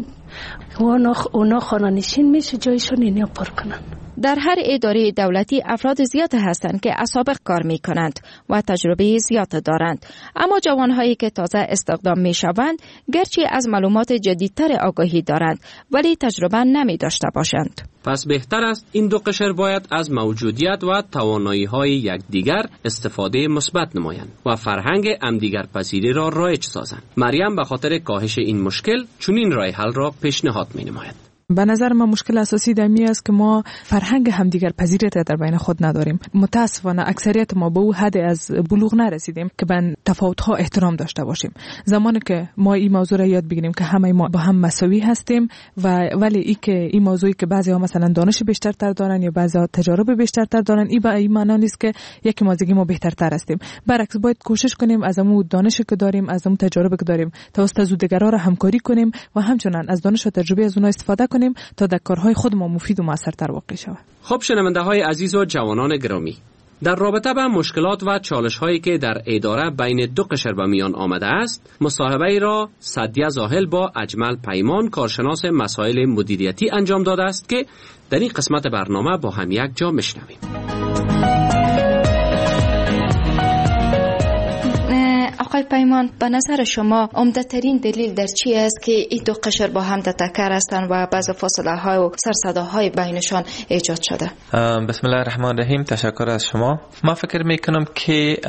اونا خانه نشین میشه جایشون اینیا پر کنن. در هر اداره دولتی افراد زیاد هستند که از سابق کار می کنند و تجربه زیاد دارند، اما جوانهایی که تازه استخدام می شوند گرچه از معلومات جدیدتر آگاهی دارند ولی تجربه نمی داشته باشند. پس بهتر است این دو قشر باید از موجودیت و توانایی‌های یکدیگر استفاده مثبت نمایند و فرهنگ همدیگر پذیری را رایج سازند. مریم به خاطر کاهش این مشکل چنین راه حل را پیشنهاد می‌نماید. به نظر من مشکل اساسی دمی است که ما فرهنگ همدیگر پذیری در بین خود نداریم. متاسفانه اکثریت ما به اون حد از بلوغ نرسیدیم که به تفاوت‌ها احترام داشته باشیم. زمانی که ما این موضوع را یاد بگیریم که همه ما با هم مساوی هستیم ولی این موضوعی که بعضی‌ها مثلا دانش بیشترتر دارن یا بعضی‌ها تجارب بیشترتر دارن، این به این معنی نیست که یکی ما دیگه ما بهترتر هستیم. برعکس باید کوشش کنیم از اون دانشی که داریم، از اون تجاربی که داریم توسط دیگران را همکاری کنیم و همچنین از دانش و تجربه از اونها استفاده کنیم تا در کارهای خود ما مفید و موثرتر واقع شود. خب شنونده‌های عزیز و جوانان گرامی، در رابطه با مشکلات و چالش‌هایی که در اداره بین دو قشر به میان آمده است، مصاحبه‌ای را سعدیه زاهل با اجمل پیمان کارشناس مسائل مدیریتی انجام داده است که در این قسمت برنامه با هم یک جا میشنویم. آقای آقای پیمان، به نظر شما عمده ترین دلیل در چی است که این دو قشر با هم تتکر هستند و بعض فاصله های و سرصداهای بینشان ایجاد شده؟ بسم الله الرحمن الرحیم. تشکر از شما. من فکر میکنم که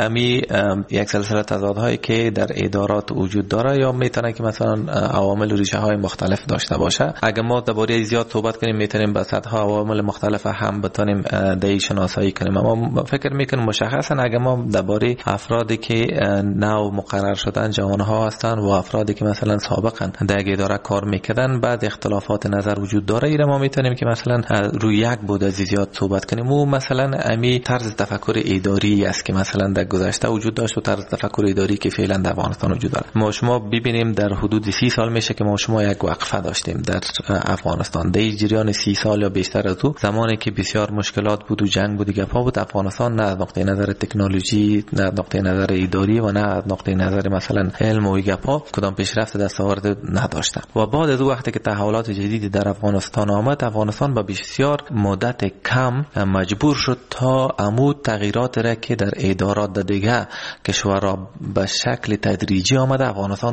یک سلسله تضادهایی که در ادارات وجود داره یا میتونه که مثلا عوامل و ریشه های مختلف داشته باشه. اگر ما درباره زیاد صحبت کنیم میتونیم به صدها عوامل مختلف هم بتونیم دهی شناسایی کنیم، اما فکر میکنم مشخصا اگر ما درباره افرادی که نو مقرر شدن جوانها هستن و افرادی که مثلا سابقا در اداره کار میکردن بعد اختلافات نظر وجود داره، اینا ما میتونیم که مثلا روی یک بود از زیاد صحبت کنیم. و مثلا امی طرز تفکر اداری است که مثلا در گذشته وجود داشت و طرز تفکر اداری که فعلا در افغانستان وجود داره. ما شما ببینیم در حدود 30 سال میشه که ما شما یک وقفه داشتیم در افغانستان. در جریان 30 سال یا بیشتر از او، زمانی که بسیار مشکلات بود و جنگ بود و گپا بود، افغانستان نه از نقطه نظر تکنولوژی، نه از نقطه نظر اداری و نه از نقطه نظر مثلا علم و گپا کدام پیشرفت دستاورد نداشته. و بعد از وقتی که تحولات جدیدی در افغانستان آمد، افغانستان با بسیار مدت کم مجبور شد تا عمود تغییرات را که در ادارات دیگه کشورها به شکل تدریجی آمده، افغانستان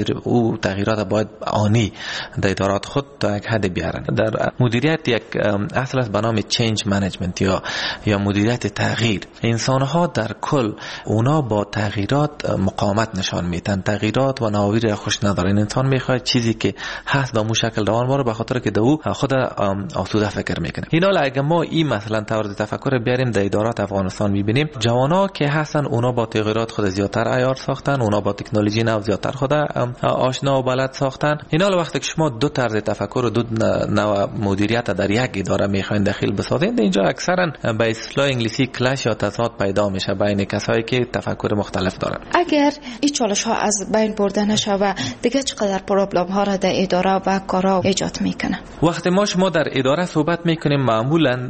او تغییرات باید آنی در ادارات خود تا یک حد بیارن. در مدیریت یک اصل است به نام چینج منیجمنت یا مدیریت تغییر. انسان‌ها در کل اونا با تغییرات مقاومت نشان میدن، تغییرات و نواویر خوش ندارن. انسان میخواد چیزی که هست به مو شکل دوام بره، به خاطر که دو خود آسوده فکر میکنه. اینا اگه ما این مثلا طرز تفکر بیاریم در ادارات افغانستان میبینیم جوانا که هستن اونا با تغییرات خود زیادتر عیار ساختن، اونا با تکنولوژی نو زیادتر خود آشنا و بلد ساختن. اینا وقتی که شما دو طرز تفکر و دو نوع مدیریت در یک اداره میخواین داخل بسازین، اینجا اکثرا به اصطلاح انگلیسی کلش یا تضاد پیدا میشه بین کسایی که تفکر مختلف دارن. اگر این چالش ها از بین برده نشه و دیگه چقدر پرابلم ها را در اداره و کارا ایجاد میکنه؟ وقتی ما شما در اداره صحبت میکنیم معمولا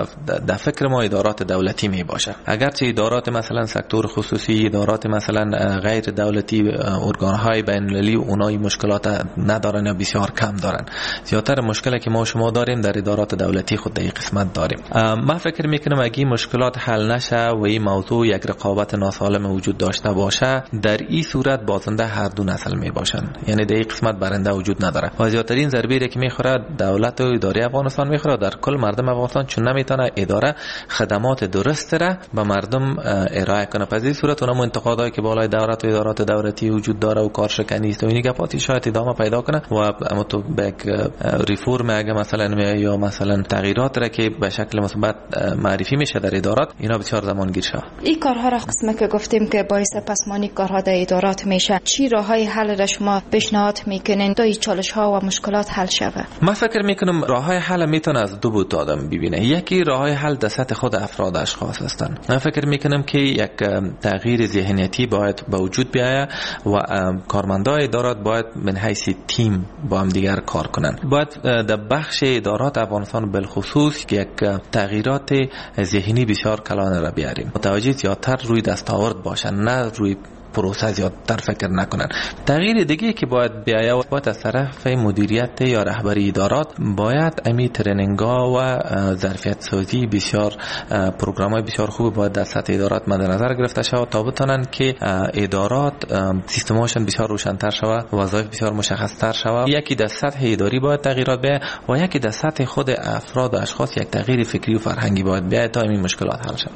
در فکر ما ادارات دولتی میباشه. اگرچه ادارات مثلا سکتور خصوصی، ادارات مثلا غیر دولتی، ارگانهای بین‌المللی اونایی مشکلات ندارن یا بسیار کم دارن. زیادتر مشکلی که ما شما داریم در ادارات دولتی خود در این قسمت داریم. من فکر میکنم اگه مشکلات حل نشه و این موضوع یک رقابت ناسالم وجود داشته باشه، در این صورت بازنده هر دو نسل میباشن، یعنی در این قسمت برنده وجود نداره. و زیادترین ضربه که میخوره دولت و اداره افغانستان میخوره در کل مردم افغانستان، چون نمیتونه اداره خدمات درست را به مردم ارائه کنه. پس این صورت اونم انتقادایی که بالای دولت و ادارات دولتی وجود داره و کارشکنی است و این گپاتی شاید ادامه پیدا کنه و اما تو یک ریفورم اگه مثلا یا مثلا تغییرات را که به شکل مثبت معرفی میشه در ادارات، اینا بسیار زمان گیر شه. این کارها را قسمه که گفتیم که باعث پسمانی کارها در ادارات میشه، چی راههای حل را شما پیشنهاد میکنین تا این چالش ها و مشکلات حل شود؟ من فکر میکنم راههای حل میتونه از دو بود آدم ببینه. یکی راههای حل در سطح خود افراد اشخاص هستن. من فکر میکنم که یک تغییر ذهنیتی باید به وجود بیاید و کارمندای ادارات باید من حیث تیم با هم دیگر کار کنن. باید در بخش ادارات افغانستان بالخصوص یک تغییرات ذهنی بسیار کلان را بیاریم. متوجه زیادتر روی دستاورد باشن، نه روی پروسه زیادتر فکر نکنن. تغییر دیگه که باید بیاید باید از طرف مدیریت یا رهبری ادارات باید امی ترنینگ‌ها و ظرفیت سازی بسیار پروگرام‌های بسیار خوب باید در سطح ادارات مد نظر گرفته شود تا بتونن که ادارات سیستماشون بسیار روشن‌تر شود، وظایف بسیار مشخص‌تر شود. یکی در سطح اداری باید تغییرات بیاید و یکی در سطح خود افراد و اشخاص یک تغییر فکری و فرهنگی باید بیاید تا این مشکلات حل شود.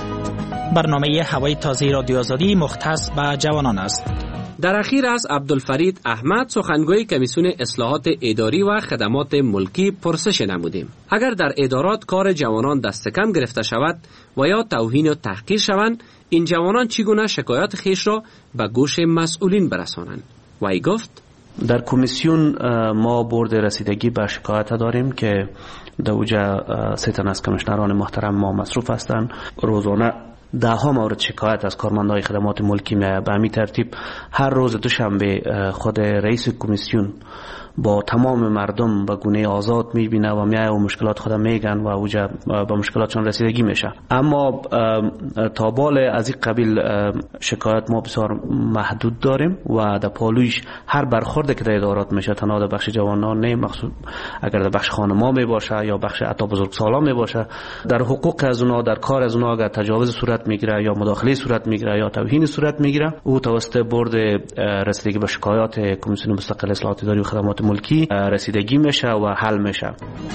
برنامه هوای تازه رادیو آزادی مختص به جوانان است. در اخیر از عبدالفرید احمد سخنگوی کمیسیون اصلاحات اداری و خدمات ملکی پرسش نمودیم. اگر در ادارات کار جوانان دست کم گرفته شود و یا توهین و تحقیر شوند، این جوانان چگونه شکایات خیش را به گوش مسئولین برسانند؟ وی گفت در کمیسیون ما برد رسیدگی به شکایت داریم که در اوجه 3 تن از کمیشنران محترم ما مصروف هستند. روزانه ده ها مورد شکایت از کارمندای خدمات ملکی میاد. به همین ترتیب هر روز دوشنبه خود رئیس کمیسیون با تمام مردم به گونه آزاد میبینه و میای و مشکلات خود میگن و اوجا به مشکلاتشون رسیدگی میشه. اما تا بال از این قبیل شکایت ما بسیار محدود داریم و در پالویش هر برخورد که در ادارات میشه، تنها در بخش جوانان نه، مخصوص اگر در بخش خانما میباشه یا بخش عطا بزرگسالان میباشه، در حقوق از اونها، در کار از اونها اگر تجاوز صورت صورت میگیره یا مداخله صورت میگیره یا توهین صورت میگیره، او توسط بورد رسیدگی به شکایات کمیسیون مستقل اصلاحات اداری و خدمات ملکی رسیدگی میشه و حل میشه.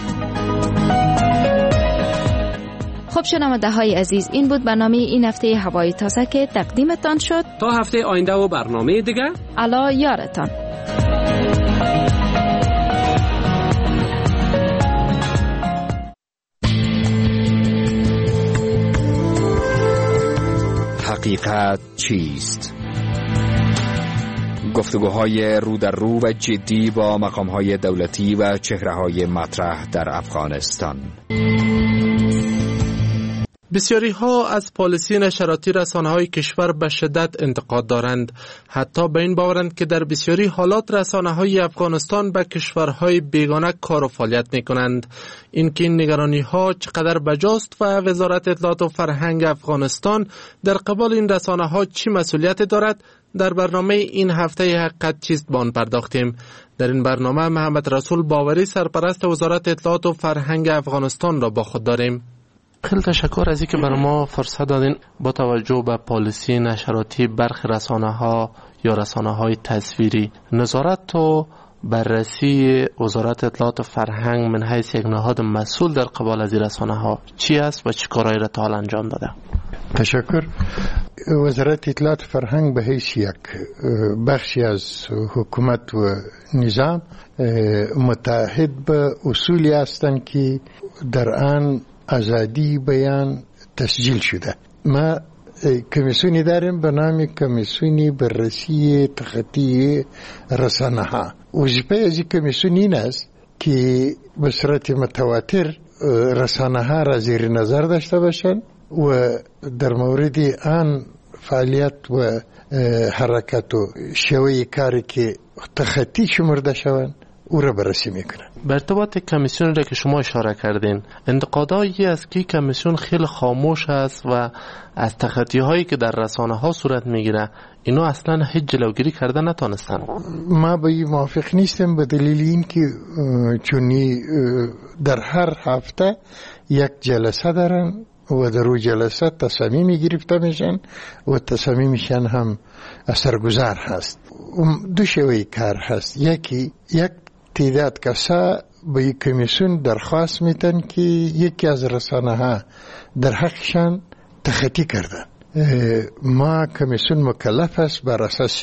خب شنونده های عزیز، این بود برنامه این هفته هوای تازه که تقدیمتان شد. تا هفته آینده و برنامه دیگه، الا یارتان. حقیقت چیست؟ گفتگوهای رو در رو و جدی با مقامهای دولتی و چهره‌های مطرح در افغانستان. بسیاری ها از پالیسی نشراتی رسانه‌های کشور به شدت انتقاد دارند. حتی به این باورند که در بسیاری حالات رسانه‌های افغانستان به کشورهای بیگانه کار و فعالیت می‌کنند. این نگرانی‌ها چقدر بجاست و وزارت اطلاعات و فرهنگ افغانستان در قبال این رسانه‌ها چی مسئولیت دارد؟ در برنامه این هفته حقیقت چیست به آن پرداختیم. در این برنامه محمد رسول باوری، سرپرست وزارت اطلاعات و فرهنگ افغانستان را با خود داریم. خیلی تشکر از اینکه برای ما فرصت دادین. با توجه به پالیسی نشراتی برخی رسانه‌ها یا رسانه‌های تصویری، نظارت و بررسی وزارت اطلاعات و فرهنگ من حیث یک نهاد مسئول در قبال از این رسانه‌ها چی است و چه کارهایی را تا حال انجام داده؟ تشکر. وزارت اطلاعات و فرهنگ به حیث یک بخشی از حکومت و نظام متحد به اصولی هستند که در آن آزادی بیان تسجیل شده. ما کمیسیونی داریم به نام کمیسیونی بررسی تخطی رسانه ها. وظیفه از کمیسیون این است که به صورت متواتر رسانه ها را زیر نظر داشته باشند و در مورد آن فعالیت و حرکت و شیوه کاری که تخطی شمرده شوند او را بررسی میکنه. به ارتباط کمیسیون را که شما اشاره کردین، انتقادایی است که کمیسیون خیلی خاموش است و از تخطی هایی که در رسانه ها صورت میگیره اینو اصلا هیچ جلوگیری کرده نتونستن. ما با این موافق نیستم به دلیل این که چونی در هر هفته یک جلسه دارن و در اون جلسه تصمیمی گرفته میشن و تصمیمشان هم اثرگذار هست. دو شیوه کار هست. یک تعداد کسا به یک کمیسیون درخواست میتن که یکی از رسانه ها در حقشان تخطی کردن. ما کمیسیون مکلف است بر اساس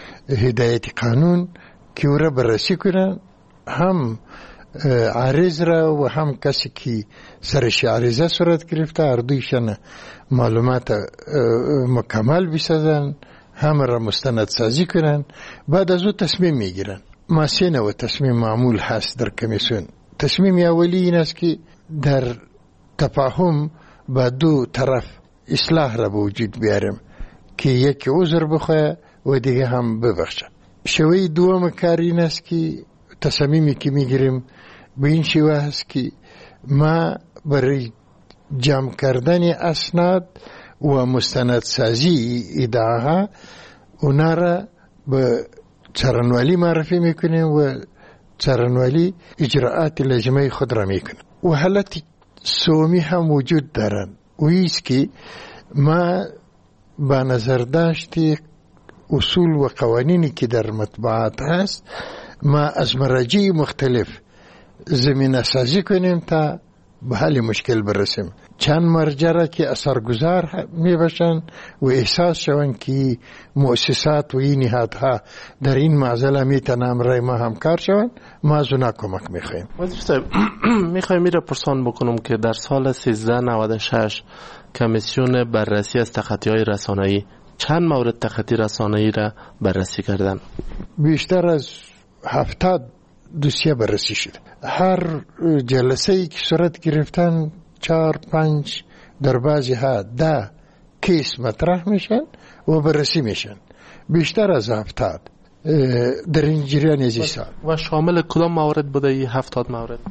هدایت قانون که او را بررسی کنن، هم عارض را و هم کسی که سرش عارضه صورت گرفته هر دویشان معلومات مکمل بسازن، همه را مستند سازی کنن، بعد از او تصمیم میگیرن. ما سه نوع تصمیم معمول هست در کمیسیون. تصمیم اولی این است که در تفاهم با دو طرف اصلاح را به وجود بیاریم که یکی عذر بخواه و دیگه هم ببخشه. شیوه دوم کار این است که تصمیمی که میگیریم به این شیوه هست که ما برای جمع کردن اسناد و مستندسازی ادعاها اونا را به څارنوالی معرفی میکنیم و څارنوالی اجراعات لازمه خود را میکنه. و حالت سومی هم وجود دارن و ایست که ما با نظر داشتی اصول و قوانینی که در مطبوعات هست ما از مراجع مختلف زمینه سازی کنیم تا به حل مشکل برسیم. چند مرجع را که اثرگذار می باشند و احساس شوند که مؤسسات و این نهادها در این معضله میتونن رای ما همکار شوند، ما از اونا کمک میخوایم. وزیر صاحب، میخوایم میره پرسان بکنم که در سال 1396 کمیسیون بررسی از تخطی های رسانه‌ای چند مورد تخطی رسانه‌ای را بررسی کردن؟ بیشتر از 70 دوسیه بررسی شد. هر جلسه ای که صورت گرفتن 4-5 در بعضی ها 10 کیس مطرح میشن و بررسی میشن. بیشتر از 70 در این جریان از سال. و شامل کدام موارد بوده این 70 مورد؟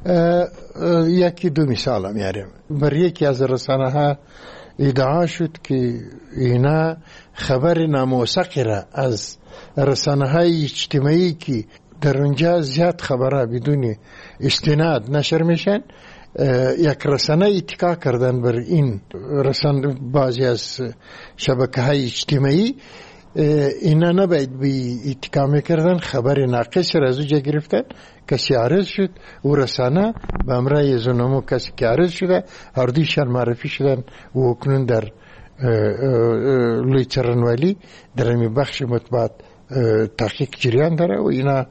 یکی دو مثال میاریم. بر یکی از رسانه ها ادعا شد که اینا خبر ناموثق را از رسانه های اجتماعی که در اونجا زیاد خبرها بدون استناد نشر میشن یک رسانه اتکا کردن بر این بعضی از شبکه های اجتماعی، اینا نباید بی اتکا میکردن، خبر ناقص را از اوجا گرفتن، کسی عرض شد و رسانه به امرای زنمو کسی که عرض شده هر دویشان معرفی شدن و اکنون در لوی څرنوالي در امی بخش مطبوعات تحقیق جریان داره و اینا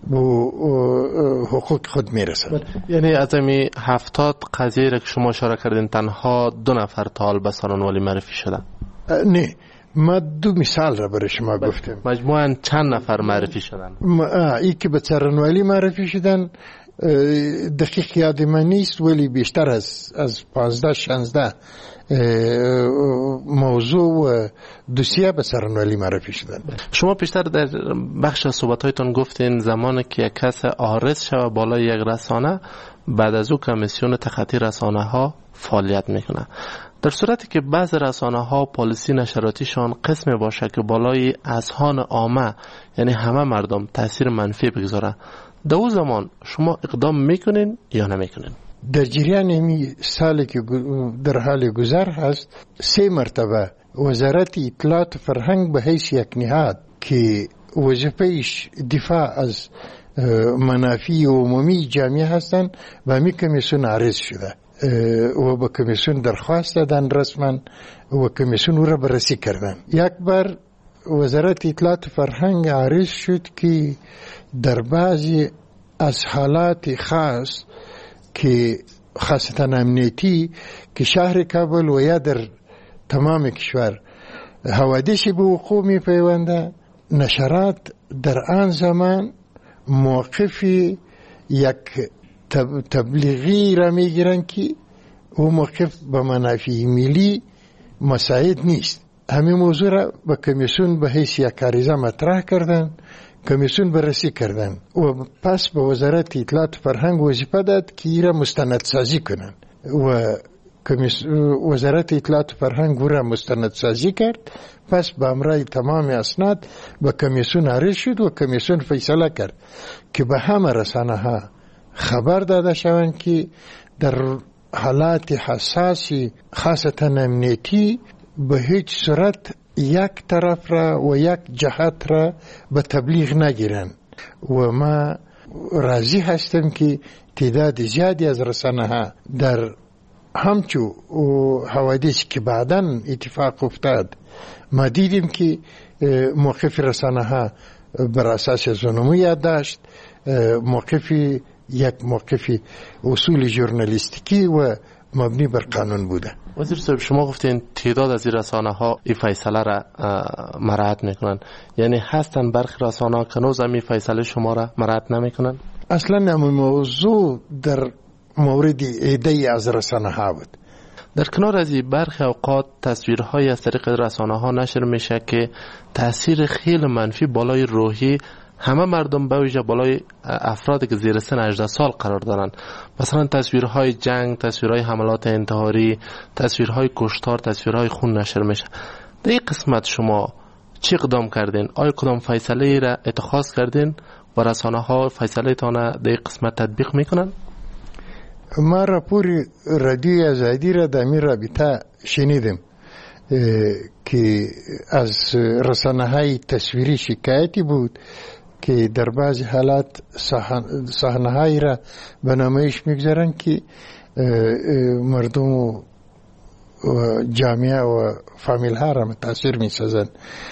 حقوق خود میرسن. یعنی از امی 70 قضیه را که شما اشاره کردین تنها 2 نفر تا حال به څرنوالي معرفی شدن؟ نه، ما 2 مثال را برای شما گفتم. مجموعاً چند نفر معرفی شدن؟ ای که به څرنوالي معرفی شدن دقیق یاد من نیست، ولی بیشتر از 15-16 موضوع و دوسیه به څرنوالي معرفی شدن. شما پیشتر در بخش صحبت‌هایتان گفتین زمانی که یک کس عارض شود بالای یک رسانه، بعد از او کمیسیون تخطی رسانه ها فعالیت میکنه. در صورتی که بعض رسانه ها پالیسی نشراتیشان قسم باشه که بالای اذهان عامه، یعنی همه مردم، تاثیر منفی بگذاره، در اون زمان شما اقدام میکنین یا نمیکنین؟ در جریان این سالی که در حال گذر هست 3 مرتبه وزارت اطلاعات و فرهنگ به حیث یک نهاد که وظیفه‌اش دفاع از منافع عمومی جامعه هستند و همی کمیسیون عرض شده و به کمیسیون درخواست دادن رسما و کمیسیون او را بررسی کردن. یک بار وزارت اطلاعات و فرهنگ عرض شد که در بعضی از حالات خاص که خاصتا امنیتی که شهر کابل و یا در تمام کشور حوادثی به وقوع می پیونده، نشرات در آن زمان موقفی یک تبلیغی را می گیرند که او موقف به منافع ملی مساعد نیست. همین موضوع را به کمیسیون به حیث یک عریضه مطرح کردن، کمیسیون بررسی کردن و پس به وزارت اطلاعات و فرهنگ وظیفه داد که ایرا مستندسازی کنن و وزارت اطلاعات و فرهنگ او را مستندسازی کرد. پس به امرای تمام اسناد به کمیسیون عرض شد و کمیسیون فیصله کرد که به همه رسانه ها خبر داده شوند که در حالات حساسی خاصتا امنیتی به هیچ صورت یک طرف را و یک جهت را به تبلیغ نگیرن و ما راضی هستم که تعداد زیادی از رسانه ها در همچو حوادث که بعداً اتفاق افتاد ما دیدیم که موقف رسانه ها بر اساس زنمو یادداشت، موقف اصول ژورنالیستیکی و مبنی بر قانون بوده. وزیر صاحب شما گفتین تعداد از این رسانه ها این فیصله را مراعات میکنن، یعنی هستن برخی رسانه ها که هنوز این فیصله شما را مراعات نمیکنن؟ اصلا همون موضوع در مورد ایده از رسانه ها بود. در کنار از این برخی اوقات تصویرهای از طریق رسانه ها نشر میشه که تاثیر خیلی منفی بالای روحی همه مردم به ویژه بالای افرادی که زیر سن 18 سال قرار دارن، مثلا تصویرهای جنگ، تصویرهای حملات انتحاری، تصویرهای کشتار، تصویرهای خون نشر میشه. در این قسمت شما چی اقدام کردین؟ آیا کدام فیصله را اتخاذ کردین و رسانه ها فیصله تانه در این قسمت تطبیق میکنن؟ ما راپور رادیوی آزادی را در این رابطه شنیدم که از رسانه های تصویری شکایتی بود که در بعضی حالات صحنه هایی را به نمایش میگذارن که مردم و جامعه و فامیل ها را متاثر میسازن.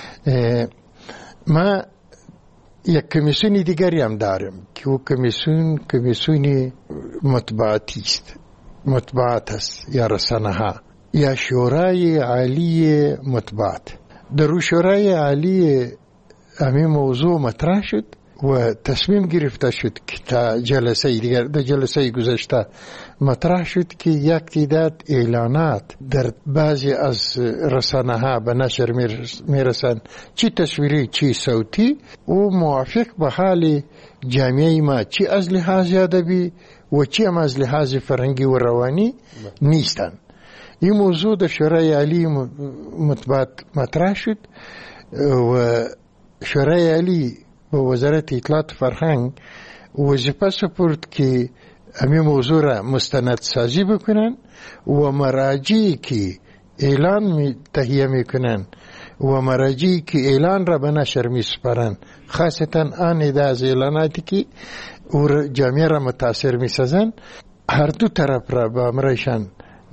ما یک کمیسیون دیگری هم دارم که او کمیسیون مطبوعاتی است، مطبوعات است یا رسانه ها یا شورای عالی مطبوعات. در شورای عالی همین موضوع مطرح شد و تصمیم گرفته شد که تا جلسه دیگر در جلسه گذشته مطرح شد که یک تعداد اعلانات در بعضی از رسانه ها به نشر میرسند، چی تصویری چی صوتی، و موافق به حال جامعه ما چی از لحاظ ادبی و چی هم از لحاظ فرهنگی و روانی نیستند. این موضوع در شورای عالی مطبوعات مطرح شد و شورای عالی به وزارت اطلاعات و فرهنگ وظیفه سپرد که همین موضوع را مستند سازی بکنن و مراجعی که اعلان تهیه میکنن و مراجعی که اعلان را به نشر میسپارن، خاصتا آن ایده از اعلاناتی که او جامعه را متاثر میسازن، هر دو طرف را با امرشان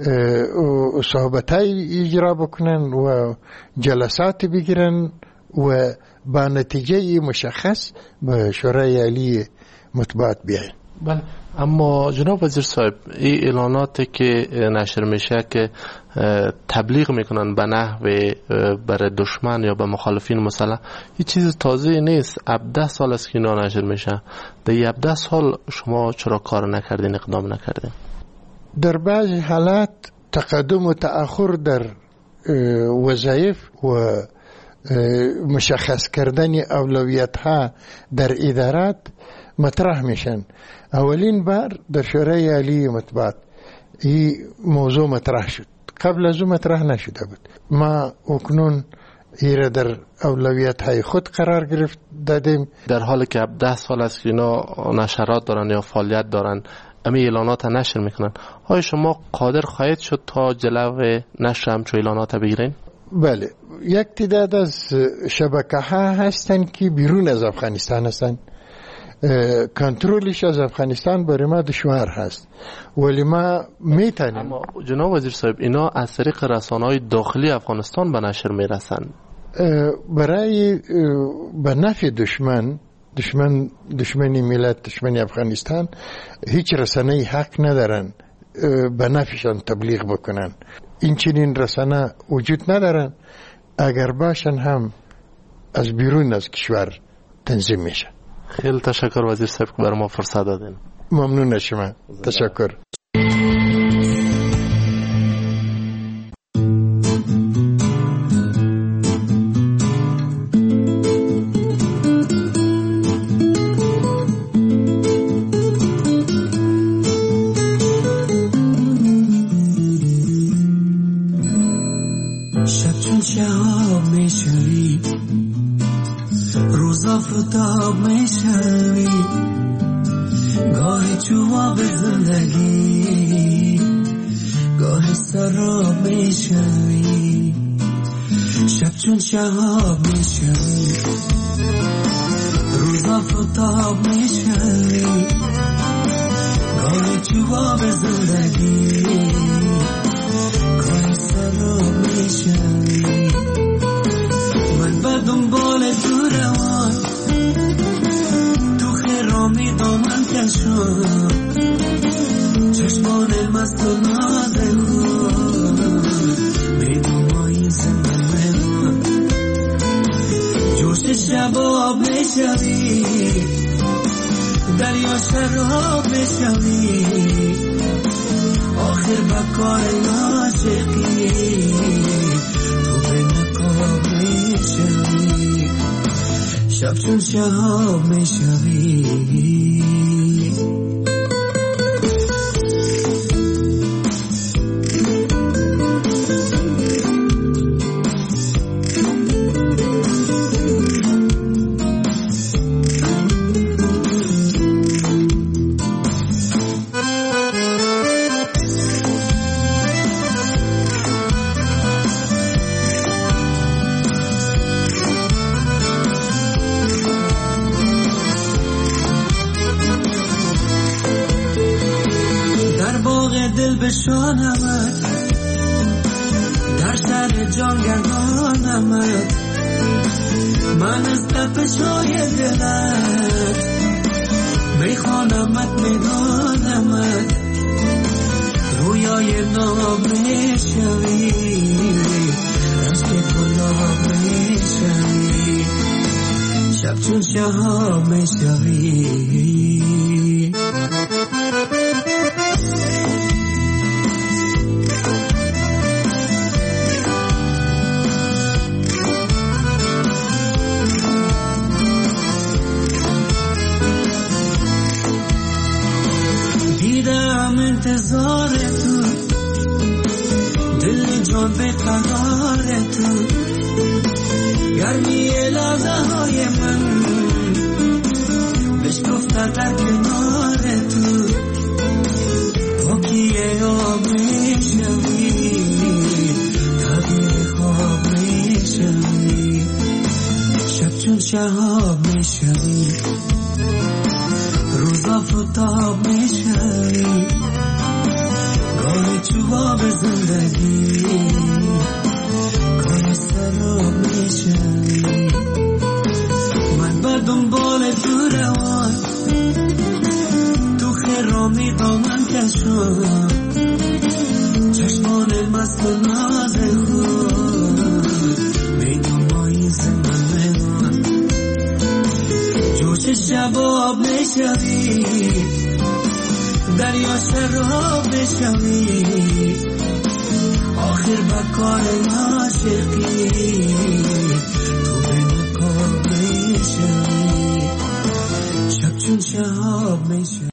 صحبتای اجرا بکنن و جلسات بگیرن و با نتیجه مشخص به شورای عالی مطبوعات بیاین. بله، اما جناب وزیر صاحب، این اعلاناتی که نشر میشه که تبلیغ میکنن به نحو برای دشمن یا به مخالفین مسلح، این چیز تازه نیست. 17 سال است که اینا نشر میشه. در 17 سال شما چرا کار نکردین، اقدام نکردین؟ در بعض حالات تقدم و تأخر در وظایف و مشخص کردن اولویت ها در ادارات مطرح میشن. اولین بار در شورای عالی مطبوعات این موضوع مطرح شد، قبل از اون مطرح نشده بود. ما اکنون ایره در اولویت های خود قرار گرفت دادیم. در حالی که 17 سال است که اینا نشرات دارن یا فعالیت دارن، امی اعلانات نشر میکنن، های شما قادر خواهید شد تا جلو نشر همچو اعلانات بگیرین؟ بله، یک تعداد از شبکه ها هستن که بیرون از افغانستان هستن، کنترلش از افغانستان برای ما دشوار هست، ولی ما میتونیم. اما جناب وزیر صاحب، اینا از طریق رسانه‌های داخلی افغانستان به نشر میرسن. برای به نفع دشمنی ملت، دشمنی افغانستان، هیچ رسانه‌ای حق ندارن به نفعشان تبلیغ بکنن. این چنین رسانه وجود ندارن، اگر باشن هم از بیرون از کشور تنظیم میشه. خیلی تشکر وزیر صاحب که برای ما فرصت دادین. ممنون شما. تشکر. شهاب میشوی، روزا فتاب میشوی، گاهی جواب زندگی، گاهی سراب میشوی. من به دنبال تو روان، تو خرامی دامن کشم، چشمان مست و نازمون میدونمایی زندگی. شباب میشوی، دریا شراب میشوی، آخر بکار عاشقی تو به نقاب میشوی، شب چون شهاب میشوی. بشانمت در سر جان گردانمت، من از تپش‌های دلت میخوانمت، میدانمت، رویای ناب میشوی، عشق گلاب میشوی، شب چون شهاب میشوی. انتظار تو، دل جان به قرار تو، گرمی لحظه های من بشکفته در کنار تو، آفتاب میشوی گاهی چوباب زندگی گاهی سراب میشوی من بر دنبال تو روان تو خرامی با من کشم چشمان مست و ناز خود میدونمایی زمان من جوش شباب میشوی دریا شراب میشوی آخر بکار عاشقی تو بین کار میشوی شب چون شهاب میشوی